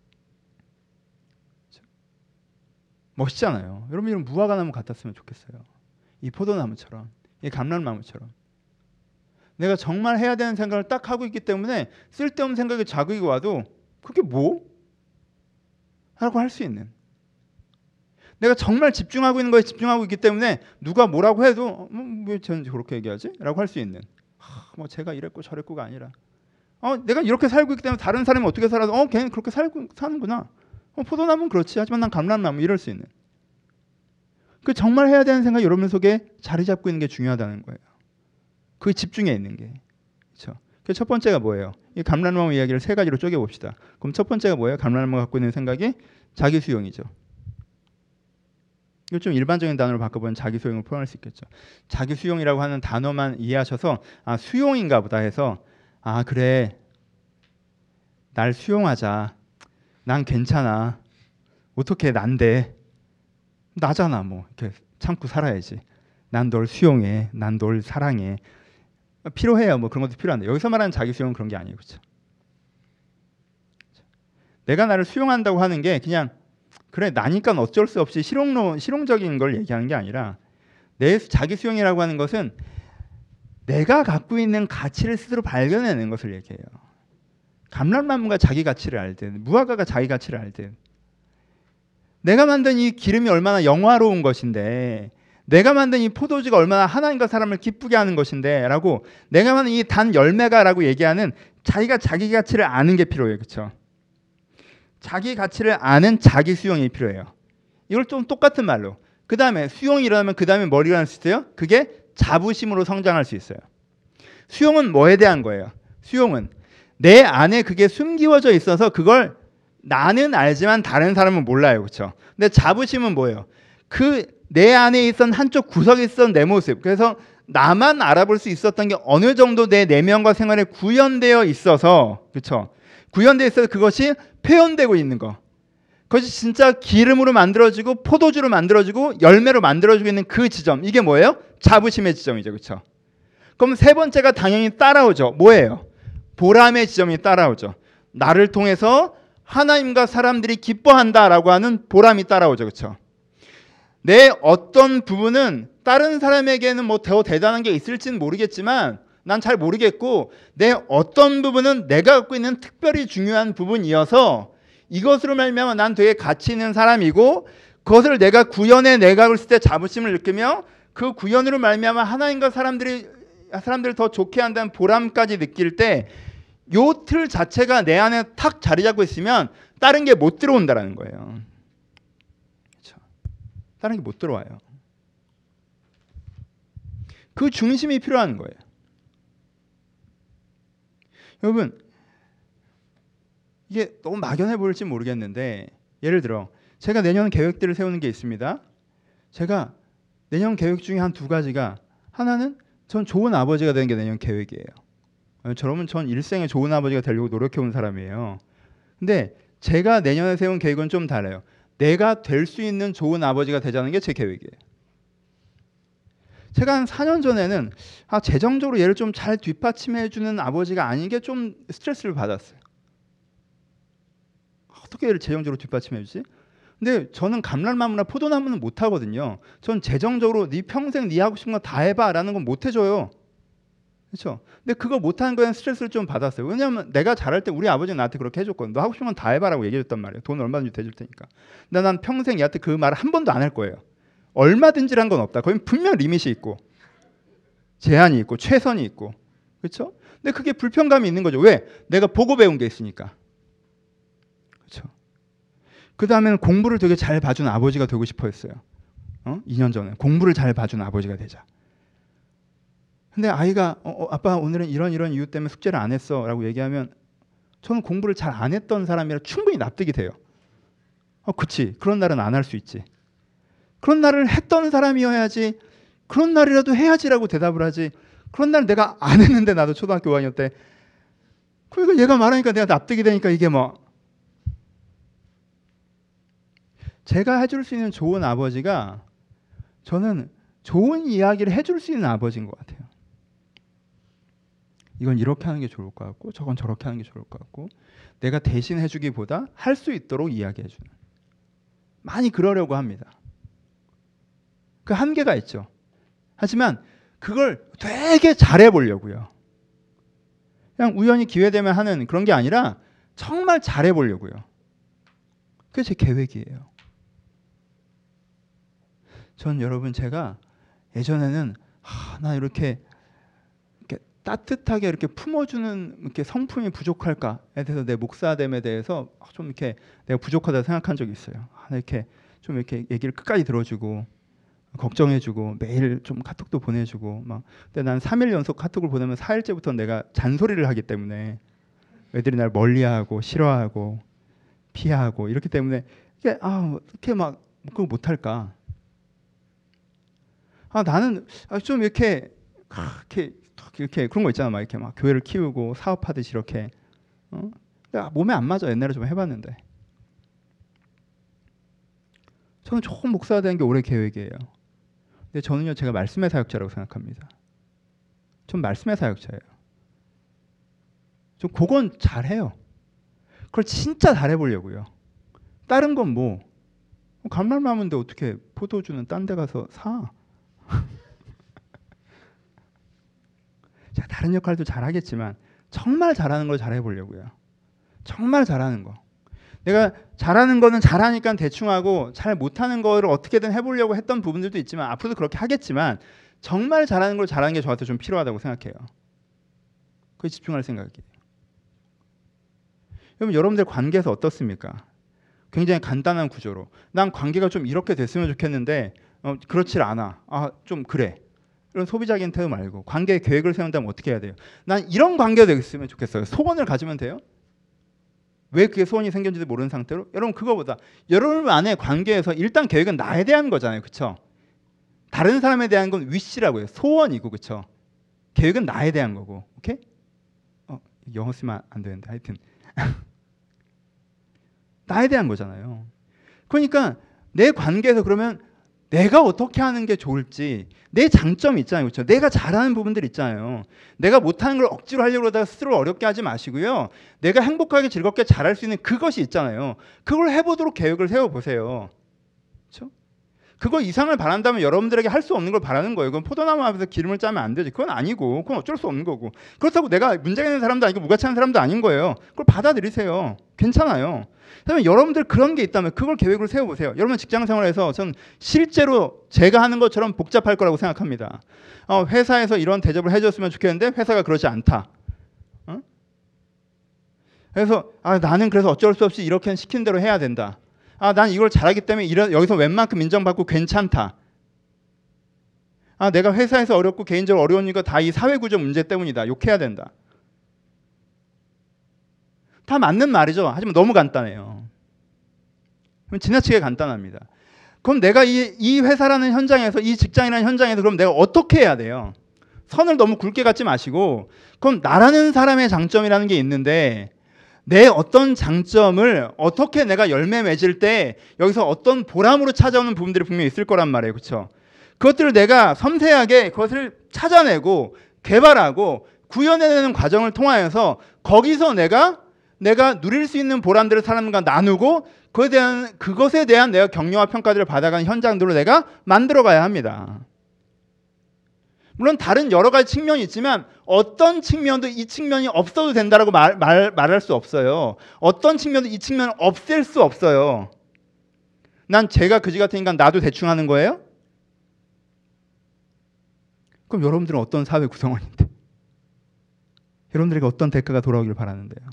멋있잖아요. 여러분 이런 무화과나무 같았으면 좋겠어요. 이 포도나무처럼, 이 감람나무처럼. 내가 정말 해야 되는 생각을 딱 하고 있기 때문에 쓸데없는 생각이 자극이 와도 그게 뭐? 라고 할 수 있는. 내가 정말 집중하고 있는 거에 집중하고 있기 때문에 누가 뭐라고 해도 왜 저는 그렇게 얘기하지? 라고 할 수 있는. 뭐 제가 이랬고 저랬고가 아니라 내가 이렇게 살고 있기 때문에 다른 사람이 어떻게 살아도 걔는 그렇게 사는구나. 포도나무는 그렇지. 하지만 난 감람나무 이럴 수 있는. 그 정말 해야 되는 생각 여러분 속에 자리 잡고 있는 게 중요하다는 거예요. 그 집중해 있는 게. 그렇죠? 그 첫 번째가 뭐예요? 이 감람나무 이야기를 세 가지로 쪼개 봅시다. 그럼 첫 번째가 뭐예요? 감람나무가 갖고 있는 생각이 자기 수용이죠. 이걸 좀 일반적인 단어로 바꿔보면 자기 수용을 표현할 수 있겠죠. 자기 수용이라고 하는 단어만 이해하셔서 수용인가 보다 해서 그래, 날 수용하자. 난 괜찮아. 어떻게 난데? 나잖아. 뭐 이렇게 참고 살아야지. 난 널 수용해. 난 널 사랑해. 필요해요. 뭐 그런 것도 필요한데 여기서 말하는 자기 수용은 그런 게 아니에요. 그렇죠? 내가 나를 수용한다고 하는 게 그냥 그래 나니까 어쩔 수 없이 실용적인 걸 얘기하는 게 아니라 내 자기 수용이라고 하는 것은 내가 갖고 있는 가치를 스스로 발견해내는 것을 얘기해요. 감람나무가 자기 가치를 알듯 무화과가 자기 가치를 알듯 내가 만든 이 기름이 얼마나 영화로운 것인데 내가 만든 이 포도주가 얼마나 하나님과 사람을 기쁘게 하는 것인데 라고 내가 만든 이 단 열매가 라고 얘기하는 자기가 자기 가치를 아는 게 필요해요. 그렇죠? 자기 가치를 아는 자기 수용이 필요해요. 이걸 좀 똑같은 말로 그 다음에 수용이 일어나면 그 다음에 뭘 일어날 수 있어요? 그게 자부심으로 성장할 수 있어요. 수용은 뭐에 대한 거예요? 수용은 내 안에 그게 숨기워져 있어서 그걸 나는 알지만 다른 사람은 몰라요. 그렇죠? 근데 자부심은 뭐예요? 그 내 안에 있던 한쪽 구석에 있었던 내 모습, 그래서 나만 알아볼 수 있었던 게 어느 정도 내 내면과 생활에 구현되어 있어서, 그렇죠? 구현되어 있어서 그것이 표현되고 있는 거, 그것이 진짜 기름으로 만들어지고 포도주로 만들어지고 열매로 만들어지고 있는 그 지점, 이게 뭐예요? 자부심의 지점이죠, 그렇죠? 그럼 세 번째가 당연히 따라오죠. 뭐예요? 보람의 지점이 따라오죠. 나를 통해서 하나님과 사람들이 기뻐한다라고 하는 보람이 따라오죠, 그렇죠? 내 어떤 부분은 다른 사람에게는 뭐 더 대단한 게 있을지는 모르겠지만, 난 잘 모르겠고, 내 어떤 부분은 내가 갖고 있는 특별히 중요한 부분이어서 이것으로 말미암아 난 되게 가치 있는 사람이고, 그것을 내가 구현해 내가 있을 때 자부심을 느끼며, 그 구현으로 말미암아 하나님과 사람들을 더 좋게 한다는 보람까지 느낄 때, 요 틀 자체가 내 안에 탁 자리 잡고 있으면 다른 게 못 들어온다라는 거예요. 그렇죠? 다른 게 못 들어와요. 그 중심이 필요한 거예요. 여러분, 이게 너무 막연해 보일지 모르겠는데, 예를 들어 제가 내년 계획들을 세우는 게 있습니다. 제가 내년 계획 중에 한 두 가지가, 하나는 전 좋은 아버지가 되는 게 내년 계획이에요. 저러면 전 일생에 좋은 아버지가 되려고 노력해온 사람이에요. 근데 제가 내년에 세운 계획은 좀 달라요. 내가 될 수 있는 좋은 아버지가 되자는 게 제 계획이에요. 제가 한 4년 전에는 재정적으로 얘를 좀 잘 뒷받침해주는 아버지가 아닌 게 좀 스트레스를 받았어요. 어떻게 얘를 재정적으로 뒷받침해주지? 근데 저는 감람나무나 포도나무는 못하거든요. 전 재정적으로 네 평생 네 하고 싶은 거 다 해봐 라는 건 못해줘요. 그렇죠? 근데 그거 못하는 거에는 스트레스를 좀 받았어요. 왜냐하면 내가 잘할 때 우리 아버지는 나한테 그렇게 해줬거든. 너 하고 싶은 건 다 해봐라고 얘기해줬단 말이에요. 돈 얼마든지 대줄 테니까. 근데 난 평생 얘한테 그 말을 한 번도 안 할 거예요. 얼마든지란 건 없다. 거긴 분명 리밋이 있고 제한이 있고 최선이 있고, 그렇죠? 근데 그게 불편감이 있는 거죠. 왜? 내가 보고 배운 게 있으니까. 그렇죠? 그 다음에는 공부를 되게 잘 봐준 아버지가 되고 싶어 했어요. 2년 전에 공부를 잘 봐준 아버지가 되자. 근데 아이가 아빠 오늘은 이런 이유 때문에 숙제를 안 했어 라고 얘기하면, 저는 공부를 잘 안 했던 사람이라 충분히 납득이 돼요. 그치, 그런 날은 안 할 수 있지. 그런 날을 했던 사람이어야지, 그런 날이라도 해야지라고 대답을 하지, 그런 날 내가 안 했는데, 나도 초등학교 5학년 때 그러니까 얘가 말하니까 내가 납득이 되니까, 이게 뭐 제가 해줄 수 있는 좋은 아버지가, 저는 좋은 이야기를 해줄 수 있는 아버지인 것 같아요. 이건 이렇게 하는 게 좋을 것 같고 저건 저렇게 하는 게 좋을 것 같고, 내가 대신 해주기보다 할 수 있도록 이야기해주는, 많이 그러려고 합니다. 그 한계가 있죠. 하지만 그걸 되게 잘해보려고요. 그냥 우연히 기회되면 하는 그런 게 아니라 정말 잘해보려고요. 그게 제 계획이에요. 전 여러분, 제가 예전에는 나 이렇게 따뜻하게 이렇게 품어주는 이렇게 성품이 부족할까에 대해서, 내 목사됨에 대해서 좀 이렇게 내가 부족하다고 생각한 적이 있어요. 이렇게 좀 이렇게 얘기를 끝까지 들어주고 걱정해주고 매일 좀 카톡도 보내주고 막. 근데 난 3일 연속 카톡을 보내면 4일째부터 내가 잔소리를 하기 때문에 애들이 날 멀리하고 싫어하고 피하고 이렇기 때문에, 이게 어떻게 막 그걸 못할까? 나는 좀 이렇게 그런 거 있잖아. 막 이렇게 막 교회를 키우고 사업하듯이 이렇게. 몸에 안 맞아. 옛날에 좀 해봤는데. 저는 좋은 목사가 되는 게 올해 계획이에요. 근데 저는요, 제가 말씀의 사역자라고 생각합니다. 전 말씀의 사역자예요. 저 그건 잘해요. 그걸 진짜 잘해보려고요. 다른 건 뭐 감람나무인데 어떻게 포도주는 딴 데 가서 사? 제가 다른 역할도 잘하겠지만 정말 잘하는 걸 잘해보려고요. 정말 잘하는 거. 내가 잘하는 거는 잘하니까 대충 하고, 잘 못하는 거를 어떻게든 해보려고 했던 부분들도 있지만, 앞으로도 그렇게 하겠지만, 정말 잘하는 걸 잘하는 게 저한테 좀 필요하다고 생각해요. 그에 집중할 생각이에요. 여러분들 관계에서 어떻습니까? 굉장히 간단한 구조로, 난 관계가 좀 이렇게 됐으면 좋겠는데 그렇지 않아. 좀 그래. 이런 소비자적인 태도 말고, 관계 계획을 세운다면 어떻게 해야 돼요? 난 이런 관계가 되겠으면 좋겠어요. 소원을 가지면 돼요? 왜 그게 소원이 생겼는지도 모르는 상태로 여러분 그거보다 여러분 안에 관계에서 일단 계획은 나에 대한 거잖아요. 그렇죠? 다른 사람에 대한 건 위시라고 해요. 소원이고 그렇죠? 계획은 나에 대한 거고. 오케이? 영어 쓰면 안 되는데 하여튼 나에 대한 거잖아요. 그러니까 내 관계에서 그러면 내가 어떻게 하는 게 좋을지 내 장점이 있잖아요. 그렇죠? 내가 잘하는 부분들 있잖아요. 내가 못하는 걸 억지로 하려고 하다가 스스로 어렵게 하지 마시고요. 내가 행복하게 즐겁게 잘할 수 있는 그것이 있잖아요. 그걸 해보도록 계획을 세워보세요. 그렇죠? 그거 이상을 바란다면 여러분들에게 할 수 없는 걸 바라는 거예요. 그건 포도나무 앞에서 기름을 짜면 안 되지. 그건 아니고 그건 어쩔 수 없는 거고. 그렇다고 내가 문제가 있는 사람도 아니고 무가치한 사람도 아닌 거예요. 그걸 받아들이세요. 괜찮아요. 그러면 여러분들 그런 게 있다면 그걸 계획을 세워보세요. 여러분 직장 생활에서 전 실제로 제가 하는 것처럼 복잡할 거라고 생각합니다. 회사에서 이런 대접을 해줬으면 좋겠는데 회사가 그러지 않다. 그래서 나는 그래서 어쩔 수 없이 이렇게 시킨 대로 해야 된다. 난 이걸 잘하기 때문에 여기서 웬만큼 인정받고 괜찮다. 내가 회사에서 어렵고 개인적으로 어려운 이거 다 이 사회구조 문제 때문이다. 욕해야 된다. 다 맞는 말이죠. 하지만 너무 간단해요. 그럼 지나치게 간단합니다. 그럼 내가 이 회사라는 현장에서 이 직장이라는 현장에서 그럼 내가 어떻게 해야 돼요? 선을 너무 굵게 갖지 마시고 그럼 나라는 사람의 장점이라는 게 있는데 내 어떤 장점을 어떻게 내가 열매 맺을 때 여기서 어떤 보람으로 찾아오는 부분들이 분명히 있을 거란 말이에요. 그렇죠? 그것들을 내가 섬세하게 그것을 찾아내고 개발하고 구현해내는 과정을 통하여서 거기서 내가 누릴 수 있는 보람들을 사람과 나누고 그것에 대한 내가 격려와 평가들을 받아가는 현장들로 내가 만들어가야 합니다. 물론 다른 여러 가지 측면이 있지만 어떤 측면도 이 측면이 없어도 된다라고 말할 수 없어요. 어떤 측면도 이 측면을 없앨 수 없어요. 난 제가 그지 같으니까 나도 대충 하는 거예요? 그럼 여러분들은 어떤 사회 구성원인데? 여러분들에게 어떤 대가가 돌아오길 바라는데요.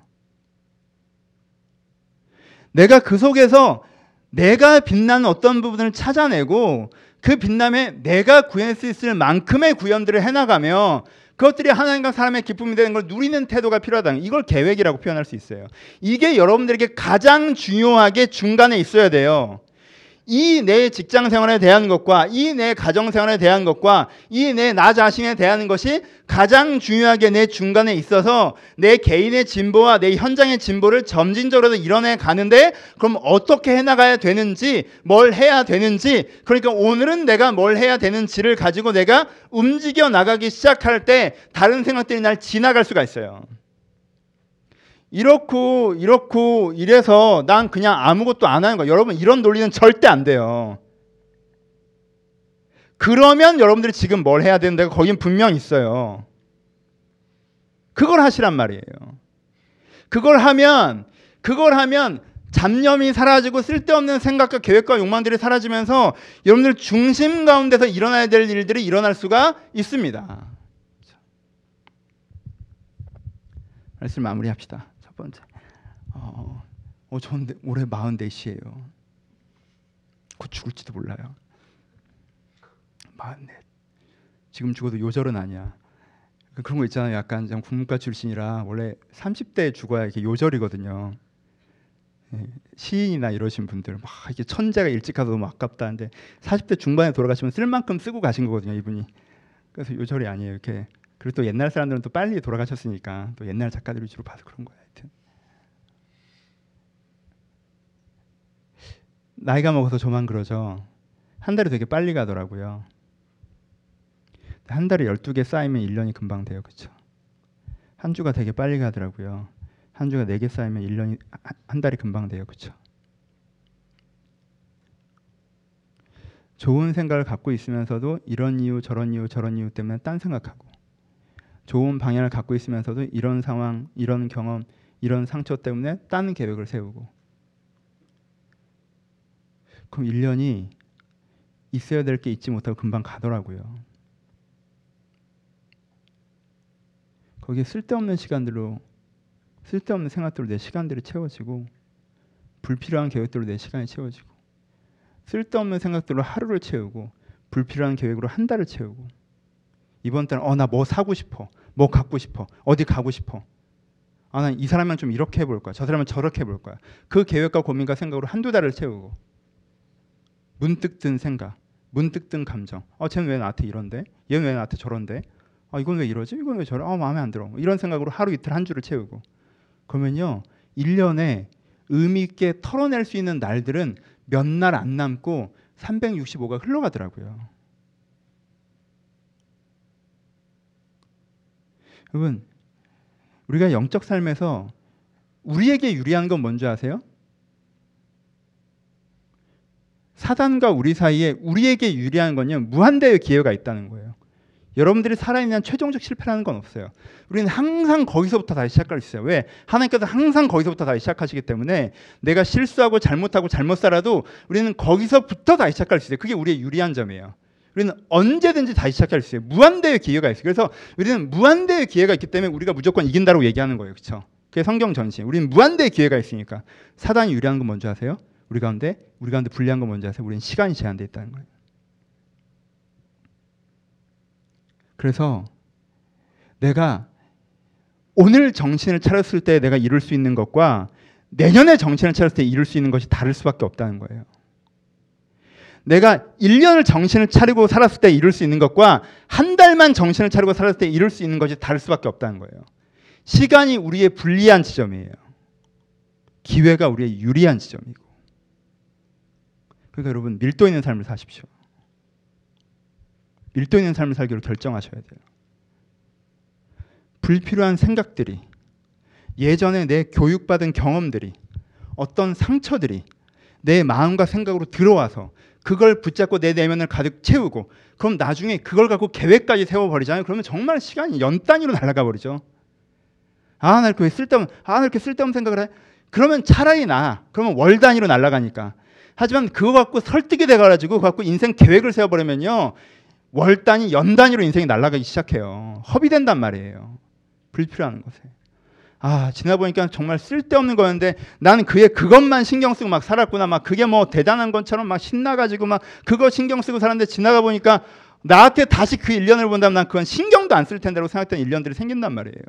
내가 그 속에서 내가 빛나는 어떤 부분을 찾아내고 그 빛남에 내가 구현할 수 있을 만큼의 구현들을 해나가며 그것들이 하나님과 사람의 기쁨이 되는 걸 누리는 태도가 필요하다. 이걸 계획이라고 표현할 수 있어요. 이게 여러분들에게 가장 중요하게 중간에 있어야 돼요. 이 내 직장 생활에 대한 것과 이 내 가정 생활에 대한 것과 이 내 나 자신에 대한 것이 가장 중요하게 내 중간에 있어서 내 개인의 진보와 내 현장의 진보를 점진적으로 이뤄내 가는데 그럼 어떻게 해나가야 되는지 뭘 해야 되는지 그러니까 오늘은 내가 뭘 해야 되는지를 가지고 내가 움직여 나가기 시작할 때 다른 생각들이 날 지나갈 수가 있어요. 이렇고 이래서 난 그냥 아무것도 안 하는 거야. 여러분 이런 논리는 절대 안 돼요. 그러면 여러분들이 지금 뭘 해야 되는 데가 거긴 분명 있어요. 그걸 하시란 말이에요. 그걸 하면 잡념이 사라지고 쓸데없는 생각과 계획과 욕망들이 사라지면서 여러분들 중심 가운데서 일어나야 될 일들이 일어날 수가 있습니다. 말씀 마무리합시다. 첫 번째, 전 올해 44이에요. 곧 죽을지도 몰라요. 44. 지금 죽어도 요절은 아니야. 그런 거 있잖아요. 약간 좀 국문과 출신이라 원래 30대에 죽어야 이렇게 요절이거든요. 시인이나 이러신 분들 막 이게 천재가 일찍 가서 너무 아깝다는데 40대 중반에 돌아가시면 쓸 만큼 쓰고 가신 거거든요, 이분이. 그래서 요절이 아니에요. 이렇게. 그리고 또 옛날 사람들은 또 빨리 돌아가셨으니까 또 옛날 작가들이 주로 봐서 그런 거예요. 하여튼. 나이가 먹어서 저만 그러죠. 한 달이 되게 빨리 가더라고요. 한 달에 12개 쌓이면 1년이 금방 돼요. 그렇죠? 한 주가 되게 빨리 가더라고요. 한 주가 4개 쌓이면 한 달이 금방 돼요. 그렇죠? 좋은 생각을 갖고 있으면서도 이런 이유 저런 이유 때문에 딴 생각하고 좋은 방향을 갖고 있으면서도 이런 상황, 이런 경험, 이런 상처 때문에 딴 계획을 세우고 그럼 1년이 있어야 될 게 있지 못하고 금방 가더라고요. 거기에 쓸데없는 시간들로 쓸데없는 생각들로 내 시간들이 채워지고 불필요한 계획들로 내 시간이 채워지고 쓸데없는 생각들로 하루를 채우고 불필요한 계획으로 한 달을 채우고 이번 달은 나 뭐 사고 싶어, 뭐 갖고 싶어, 어디 가고 싶어. 난 이 사람은 좀 이렇게 해볼 거야. 저 사람은 저렇게 해볼 거야. 그 계획과 고민과 생각으로 한두 달을 채우고 문득 든 생각, 문득 든 감정. 쟤는 왜 나한테 이런데? 얘는 왜 나한테 저런데? 이건 왜 이러지? 이건 왜 저래? 마음에 안 들어. 이런 생각으로 하루 이틀 한 주를 채우고. 그러면요. 1년에 의미 있게 털어낼 수 있는 날들은 몇 날 안 남고 365가 흘러가더라고요. 여러분, 우리가 영적 삶에서 우리에게 유리한 건 뭔지 아세요? 사단과 우리 사이에 우리에게 유리한 건요, 무한대의 기회가 있다는 거예요. 여러분들이 살아있는 최종적 실패라는 건 없어요. 우리는 항상 거기서부터 다시 시작할 수 있어요. 왜? 하나님께서 항상 거기서부터 다시 시작하시기 때문에 내가 실수하고 잘못하고 잘못 살아도 우리는 거기서부터 다시 시작할 수 있어요. 그게 우리의 유리한 점이에요. 우리는 언제든지 다시 시작할 수 있어요. 무한대의 기회가 있어요. 그래서 우리는 무한대의 기회가 있기 때문에 우리가 무조건 이긴다고 얘기하는 거예요. 그렇죠? 그게 성경 전신. 우리는 무한대의 기회가 있으니까. 사단이 유리한 건 뭔지 아세요? 우리 가운데 불리한 건 뭔지 아세요? 우리는 시간이 제한되어 있다는 거예요. 그래서 내가 오늘 정신을 차렸을 때 내가 이룰 수 있는 것과 내년에 정신을 차렸을 때 이룰 수 있는 것이 다를 수밖에 없다는 거예요. 내가 1년을 정신을 차리고 살았을 때 이룰 수 있는 것과 한 달만 정신을 차리고 살았을 때 이룰 수 있는 것이 다를 수밖에 없다는 거예요. 시간이 우리의 불리한 지점이에요. 기회가 우리의 유리한 지점이고. 그러니까 여러분, 밀도 있는 삶을 사십시오. 밀도 있는 삶을 살기로 결정하셔야 돼요. 불필요한 생각들이, 예전에 내 교육받은 경험들이, 어떤 상처들이 내 마음과 생각으로 들어와서 그걸 붙잡고 내 내면을 가득 채우고, 그럼 나중에 그걸 갖고 계획까지 세워버리잖아요. 그러면 정말 시간이 연 단위로 날아가 버리죠. 나 이렇게 왜 쓸데없는 생각을 해? 그러면 차라리 그러면 월 단위로 날아가니까. 하지만 그거 갖고 설득이 돼가지고 그거 갖고 인생 계획을 세워버리면요, 월 단위, 연 단위로 인생이 날아가기 시작해요. 허비된단 말이에요. 불필요한 것에. 지나보니까 정말 쓸데없는 거였는데 나는 그것만 신경 쓰고 막 살았구나. 막 그게 뭐 대단한 것처럼 막 신나가지고 막 그거 신경 쓰고 살았는데 지나가 보니까 나한테 다시 그 1년을 본다면 난 그건 신경도 안 쓸 텐데라고 생각했던 1년들이 생긴단 말이에요.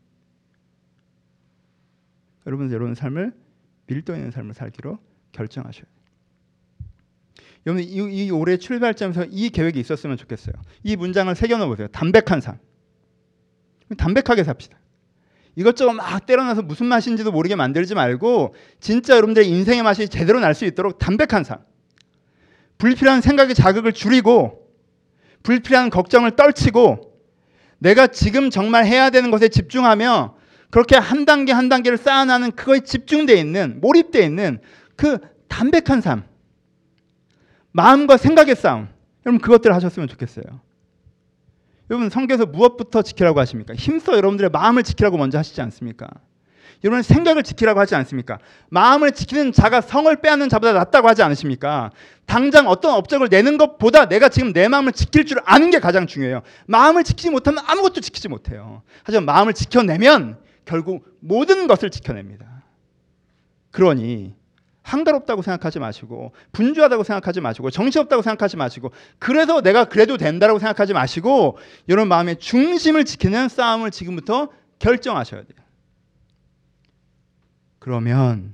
여러분 삶을 밀도 있는 삶을 살기로 결정하셔야 돼요. 여러분, 이 올해 출발점에서 이 계획이 있었으면 좋겠어요. 이 문장을 새겨넣어 보세요. 담백한 삶. 담백하게 삽시다. 이것저것 막 때려놔서 무슨 맛인지도 모르게 만들지 말고 진짜 여러분들의 인생의 맛이 제대로 날 수 있도록 담백한 삶. 불필요한 생각의 자극을 줄이고 불필요한 걱정을 떨치고 내가 지금 정말 해야 되는 것에 집중하며 그렇게 한 단계 한 단계를 쌓아나는 그거에 집중되어 있는, 몰입되어 있는 그 담백한 삶. 마음과 생각의 싸움. 여러분, 그것들을 하셨으면 좋겠어요. 여러분, 성경에서 무엇부터 지키라고 하십니까? 힘써 여러분들의 마음을 지키라고 먼저 하시지 않습니까? 여러분, 생각을 지키라고 하지 않습니까? 마음을 지키는 자가 성을 빼앗는 자보다 낫다고 하지 않으십니까? 당장 어떤 업적을 내는 것보다 내가 지금 내 마음을 지킬 줄 아는 게 가장 중요해요. 마음을 지키지 못하면 아무것도 지키지 못해요. 하지만 마음을 지켜내면 결국 모든 것을 지켜냅니다. 그러니 한가롭다고 생각하지 마시고 분주하다고 생각하지 마시고 정신없다고 생각하지 마시고 그래서 내가 그래도 된다고 생각하지 마시고 여러분 마음의 중심을 지키는 싸움을 지금부터 결정하셔야 돼요. 그러면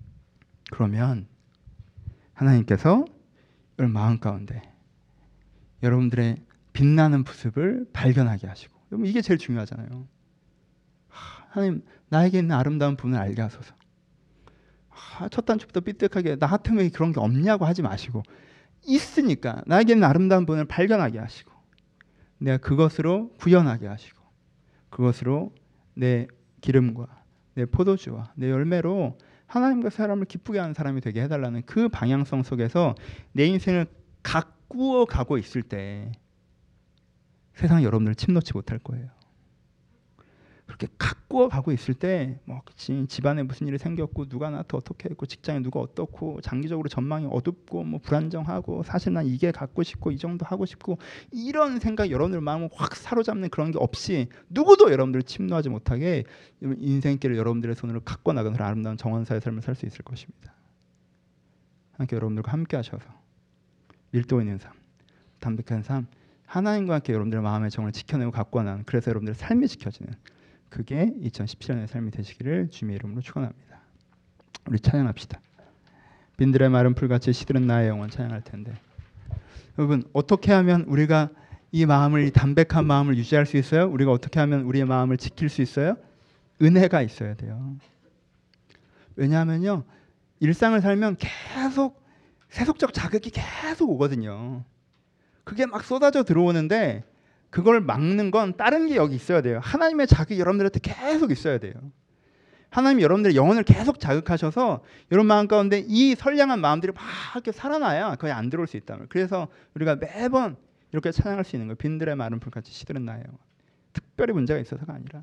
하나님께서 여러분 마음 가운데 여러분들의 빛나는 모습을 발견하게 하시고, 여러분 이게 제일 중요하잖아요. 하나님, 나에게 있는 아름다운 부분을 알게 하소서. 첫 단추부터 삐뚤하게 나 같은 왜 그런 게 없냐고 하지 마시고 있으니까 나에게 있는 아름다운 부분을 발견하게 하시고 내가 그것으로 구현하게 하시고 그것으로 내 기름과 내 포도주와 내 열매로 하나님과 사람을 기쁘게 하는 사람이 되게 해달라는 그 방향성 속에서 내 인생을 가꾸어 가고 있을 때 세상은 여러분들을 침노치 못할 거예요. 그렇게 가꾸어 가고 있을 때 뭐 집안에 무슨 일이 생겼고 누가 나한테 어떻게 했고 직장에 누가 어떻고 장기적으로 전망이 어둡고 뭐 불안정하고 사실 난 이게 갖고 싶고 이 정도 하고 싶고 이런 생각 여러분들 마음을 확 사로잡는 그런 게 없이 누구도 여러분들을 침노하지 못하게 인생길을 여러분들의 손으로 가꿔 나가는 그런 아름다운 정원사의 삶을 살 수 있을 것입니다. 하나님께 여러분들과 함께 하셔서 밀도 있는 삶, 담백한 삶, 하나님과 함께 여러분들의 마음의 정을 지켜내고 가꿔 나가는, 그래서 여러분들의 삶이 지켜지는 그게 2017년의 삶이 되시기를 주님의 이름으로 축원합니다. 우리 찬양합시다. 빈들의 마른 풀같이 시들은 나의 영혼 찬양할 텐데, 여러분 어떻게 하면 우리가 이 마음을, 이 담백한 마음을 유지할 수 있어요? 우리가 어떻게 하면 우리의 마음을 지킬 수 있어요? 은혜가 있어야 돼요. 왜냐하면요, 일상을 살면 계속 세속적 자극이 계속 오거든요. 그게 막 쏟아져 들어오는데 그걸 막는 건 다른 게 여기 있어야 돼요. 하나님의 자극이 여러분들한테 계속 있어야 돼요. 하나님이 여러분들의 영혼을 계속 자극하셔서 여러분 마음 가운데 이 선량한 마음들이 막 이렇게 살아나야 거의 안 들어올 수 있다는. 그래서 우리가 매번 이렇게 찬양할 수 있는 거예요. 빈들의 마른 풀같이 시들은 나의 영혼. 특별히 문제가 있어서가 아니라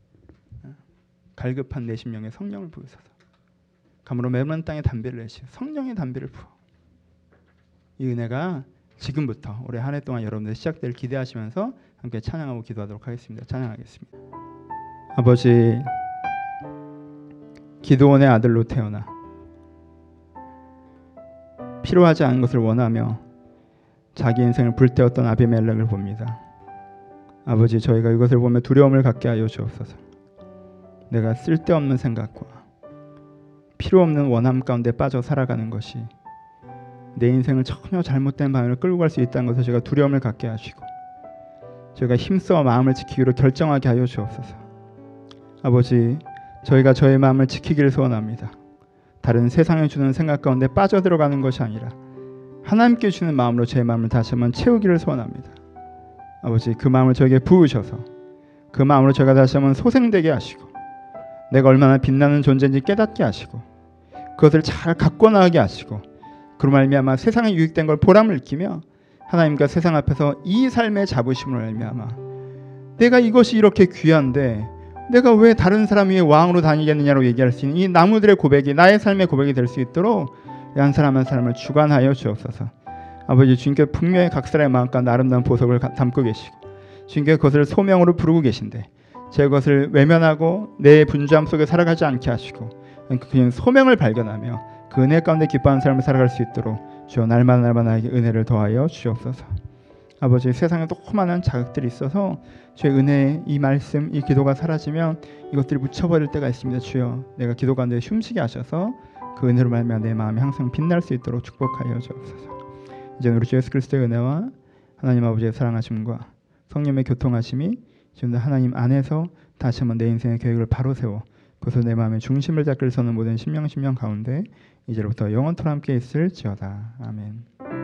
갈급한 내 심령에 성령을 부으소서. 감으로 메마른 땅에 담비를 내시고 성령의 담비를 부어. 이 은혜가 지금부터 올해 한 해 동안 여러분들 시작될 기대하시면서 함께 찬양하고 기도하도록 하겠습니다. 찬양하겠습니다. 아버지, 기드온의 아들로 태어나 필요하지 않은 것을 원하며 자기 인생을 불태웠던 아비멜렉을 봅니다. 아버지, 저희가 이것을 보며 두려움을 갖게 하여 주옵소서. 내가 쓸데없는 생각과 필요 없는 원함 가운데 빠져 살아가는 것이 내 인생을 전혀 잘못된 방향으로 끌고 갈 수 있다는 것을 제가 두려움을 갖게 하시고 저희가 힘써 마음을 지키기로 결정하게 하여 주옵소서. 아버지, 저희가 저의 마음을 지키기를 소원합니다. 다른 세상에 주는 생각 가운데 빠져들어가는 것이 아니라 하나님께 주는 마음으로 제 마음을 다시 한번 채우기를 소원합니다. 아버지, 그 마음을 저에게 부으셔서 그 마음으로 제가 다시 한번 소생되게 하시고 내가 얼마나 빛나는 존재인지 깨닫게 하시고 그것을 잘 갖고 나가게 하시고 그로 말미암아 세상에 유익된 걸 보람을 느끼며 하나님과 세상 앞에서 이 삶의 자부심으로 말미암아 내가 이것이 이렇게 귀한데 내가 왜 다른 사람 위에 왕으로 다니겠느냐로 얘기할 수 있는 이 나무들의 고백이 나의 삶의 고백이 될 수 있도록 한 사람 한 사람을 주관하여 주옵소서. 아버지, 주님께 분명히 각 사람의 마음과 아름다운 보석을 담고 계시고 주님께 그것을 소명으로 부르고 계신데 제 것을 외면하고 내 분주함 속에 살아가지 않게 하시고 그냥 소명을 발견하며 그 은혜 가운데 기뻐하는 삶을 살아갈 수 있도록 주여 날마다 나에게 은혜를 더하여 주옵소서. 아버지, 세상에 너무 많은 자극들이 있어서 주의 은혜의 이 말씀, 이 기도가 사라지면 이것들이 묻혀버릴 때가 있습니다. 주여, 내가 기도 가운데 숨쉬게 하셔서 그 은혜로 말미암아 내 마음이 항상 빛날 수 있도록 축복하여 주옵소서. 이제는 우리 주 예수 그리스도의 은혜와 하나님 아버지의 사랑하심과 성령의 교통하심이 지금 하나님 안에서 다시 한번 내 인생의 계획을 바로 세워 그것을 내 마음의 중심을 잡기를 서는 모든 심령 가운데 이제로부터 영원토록 함께 있을지어다. 아멘.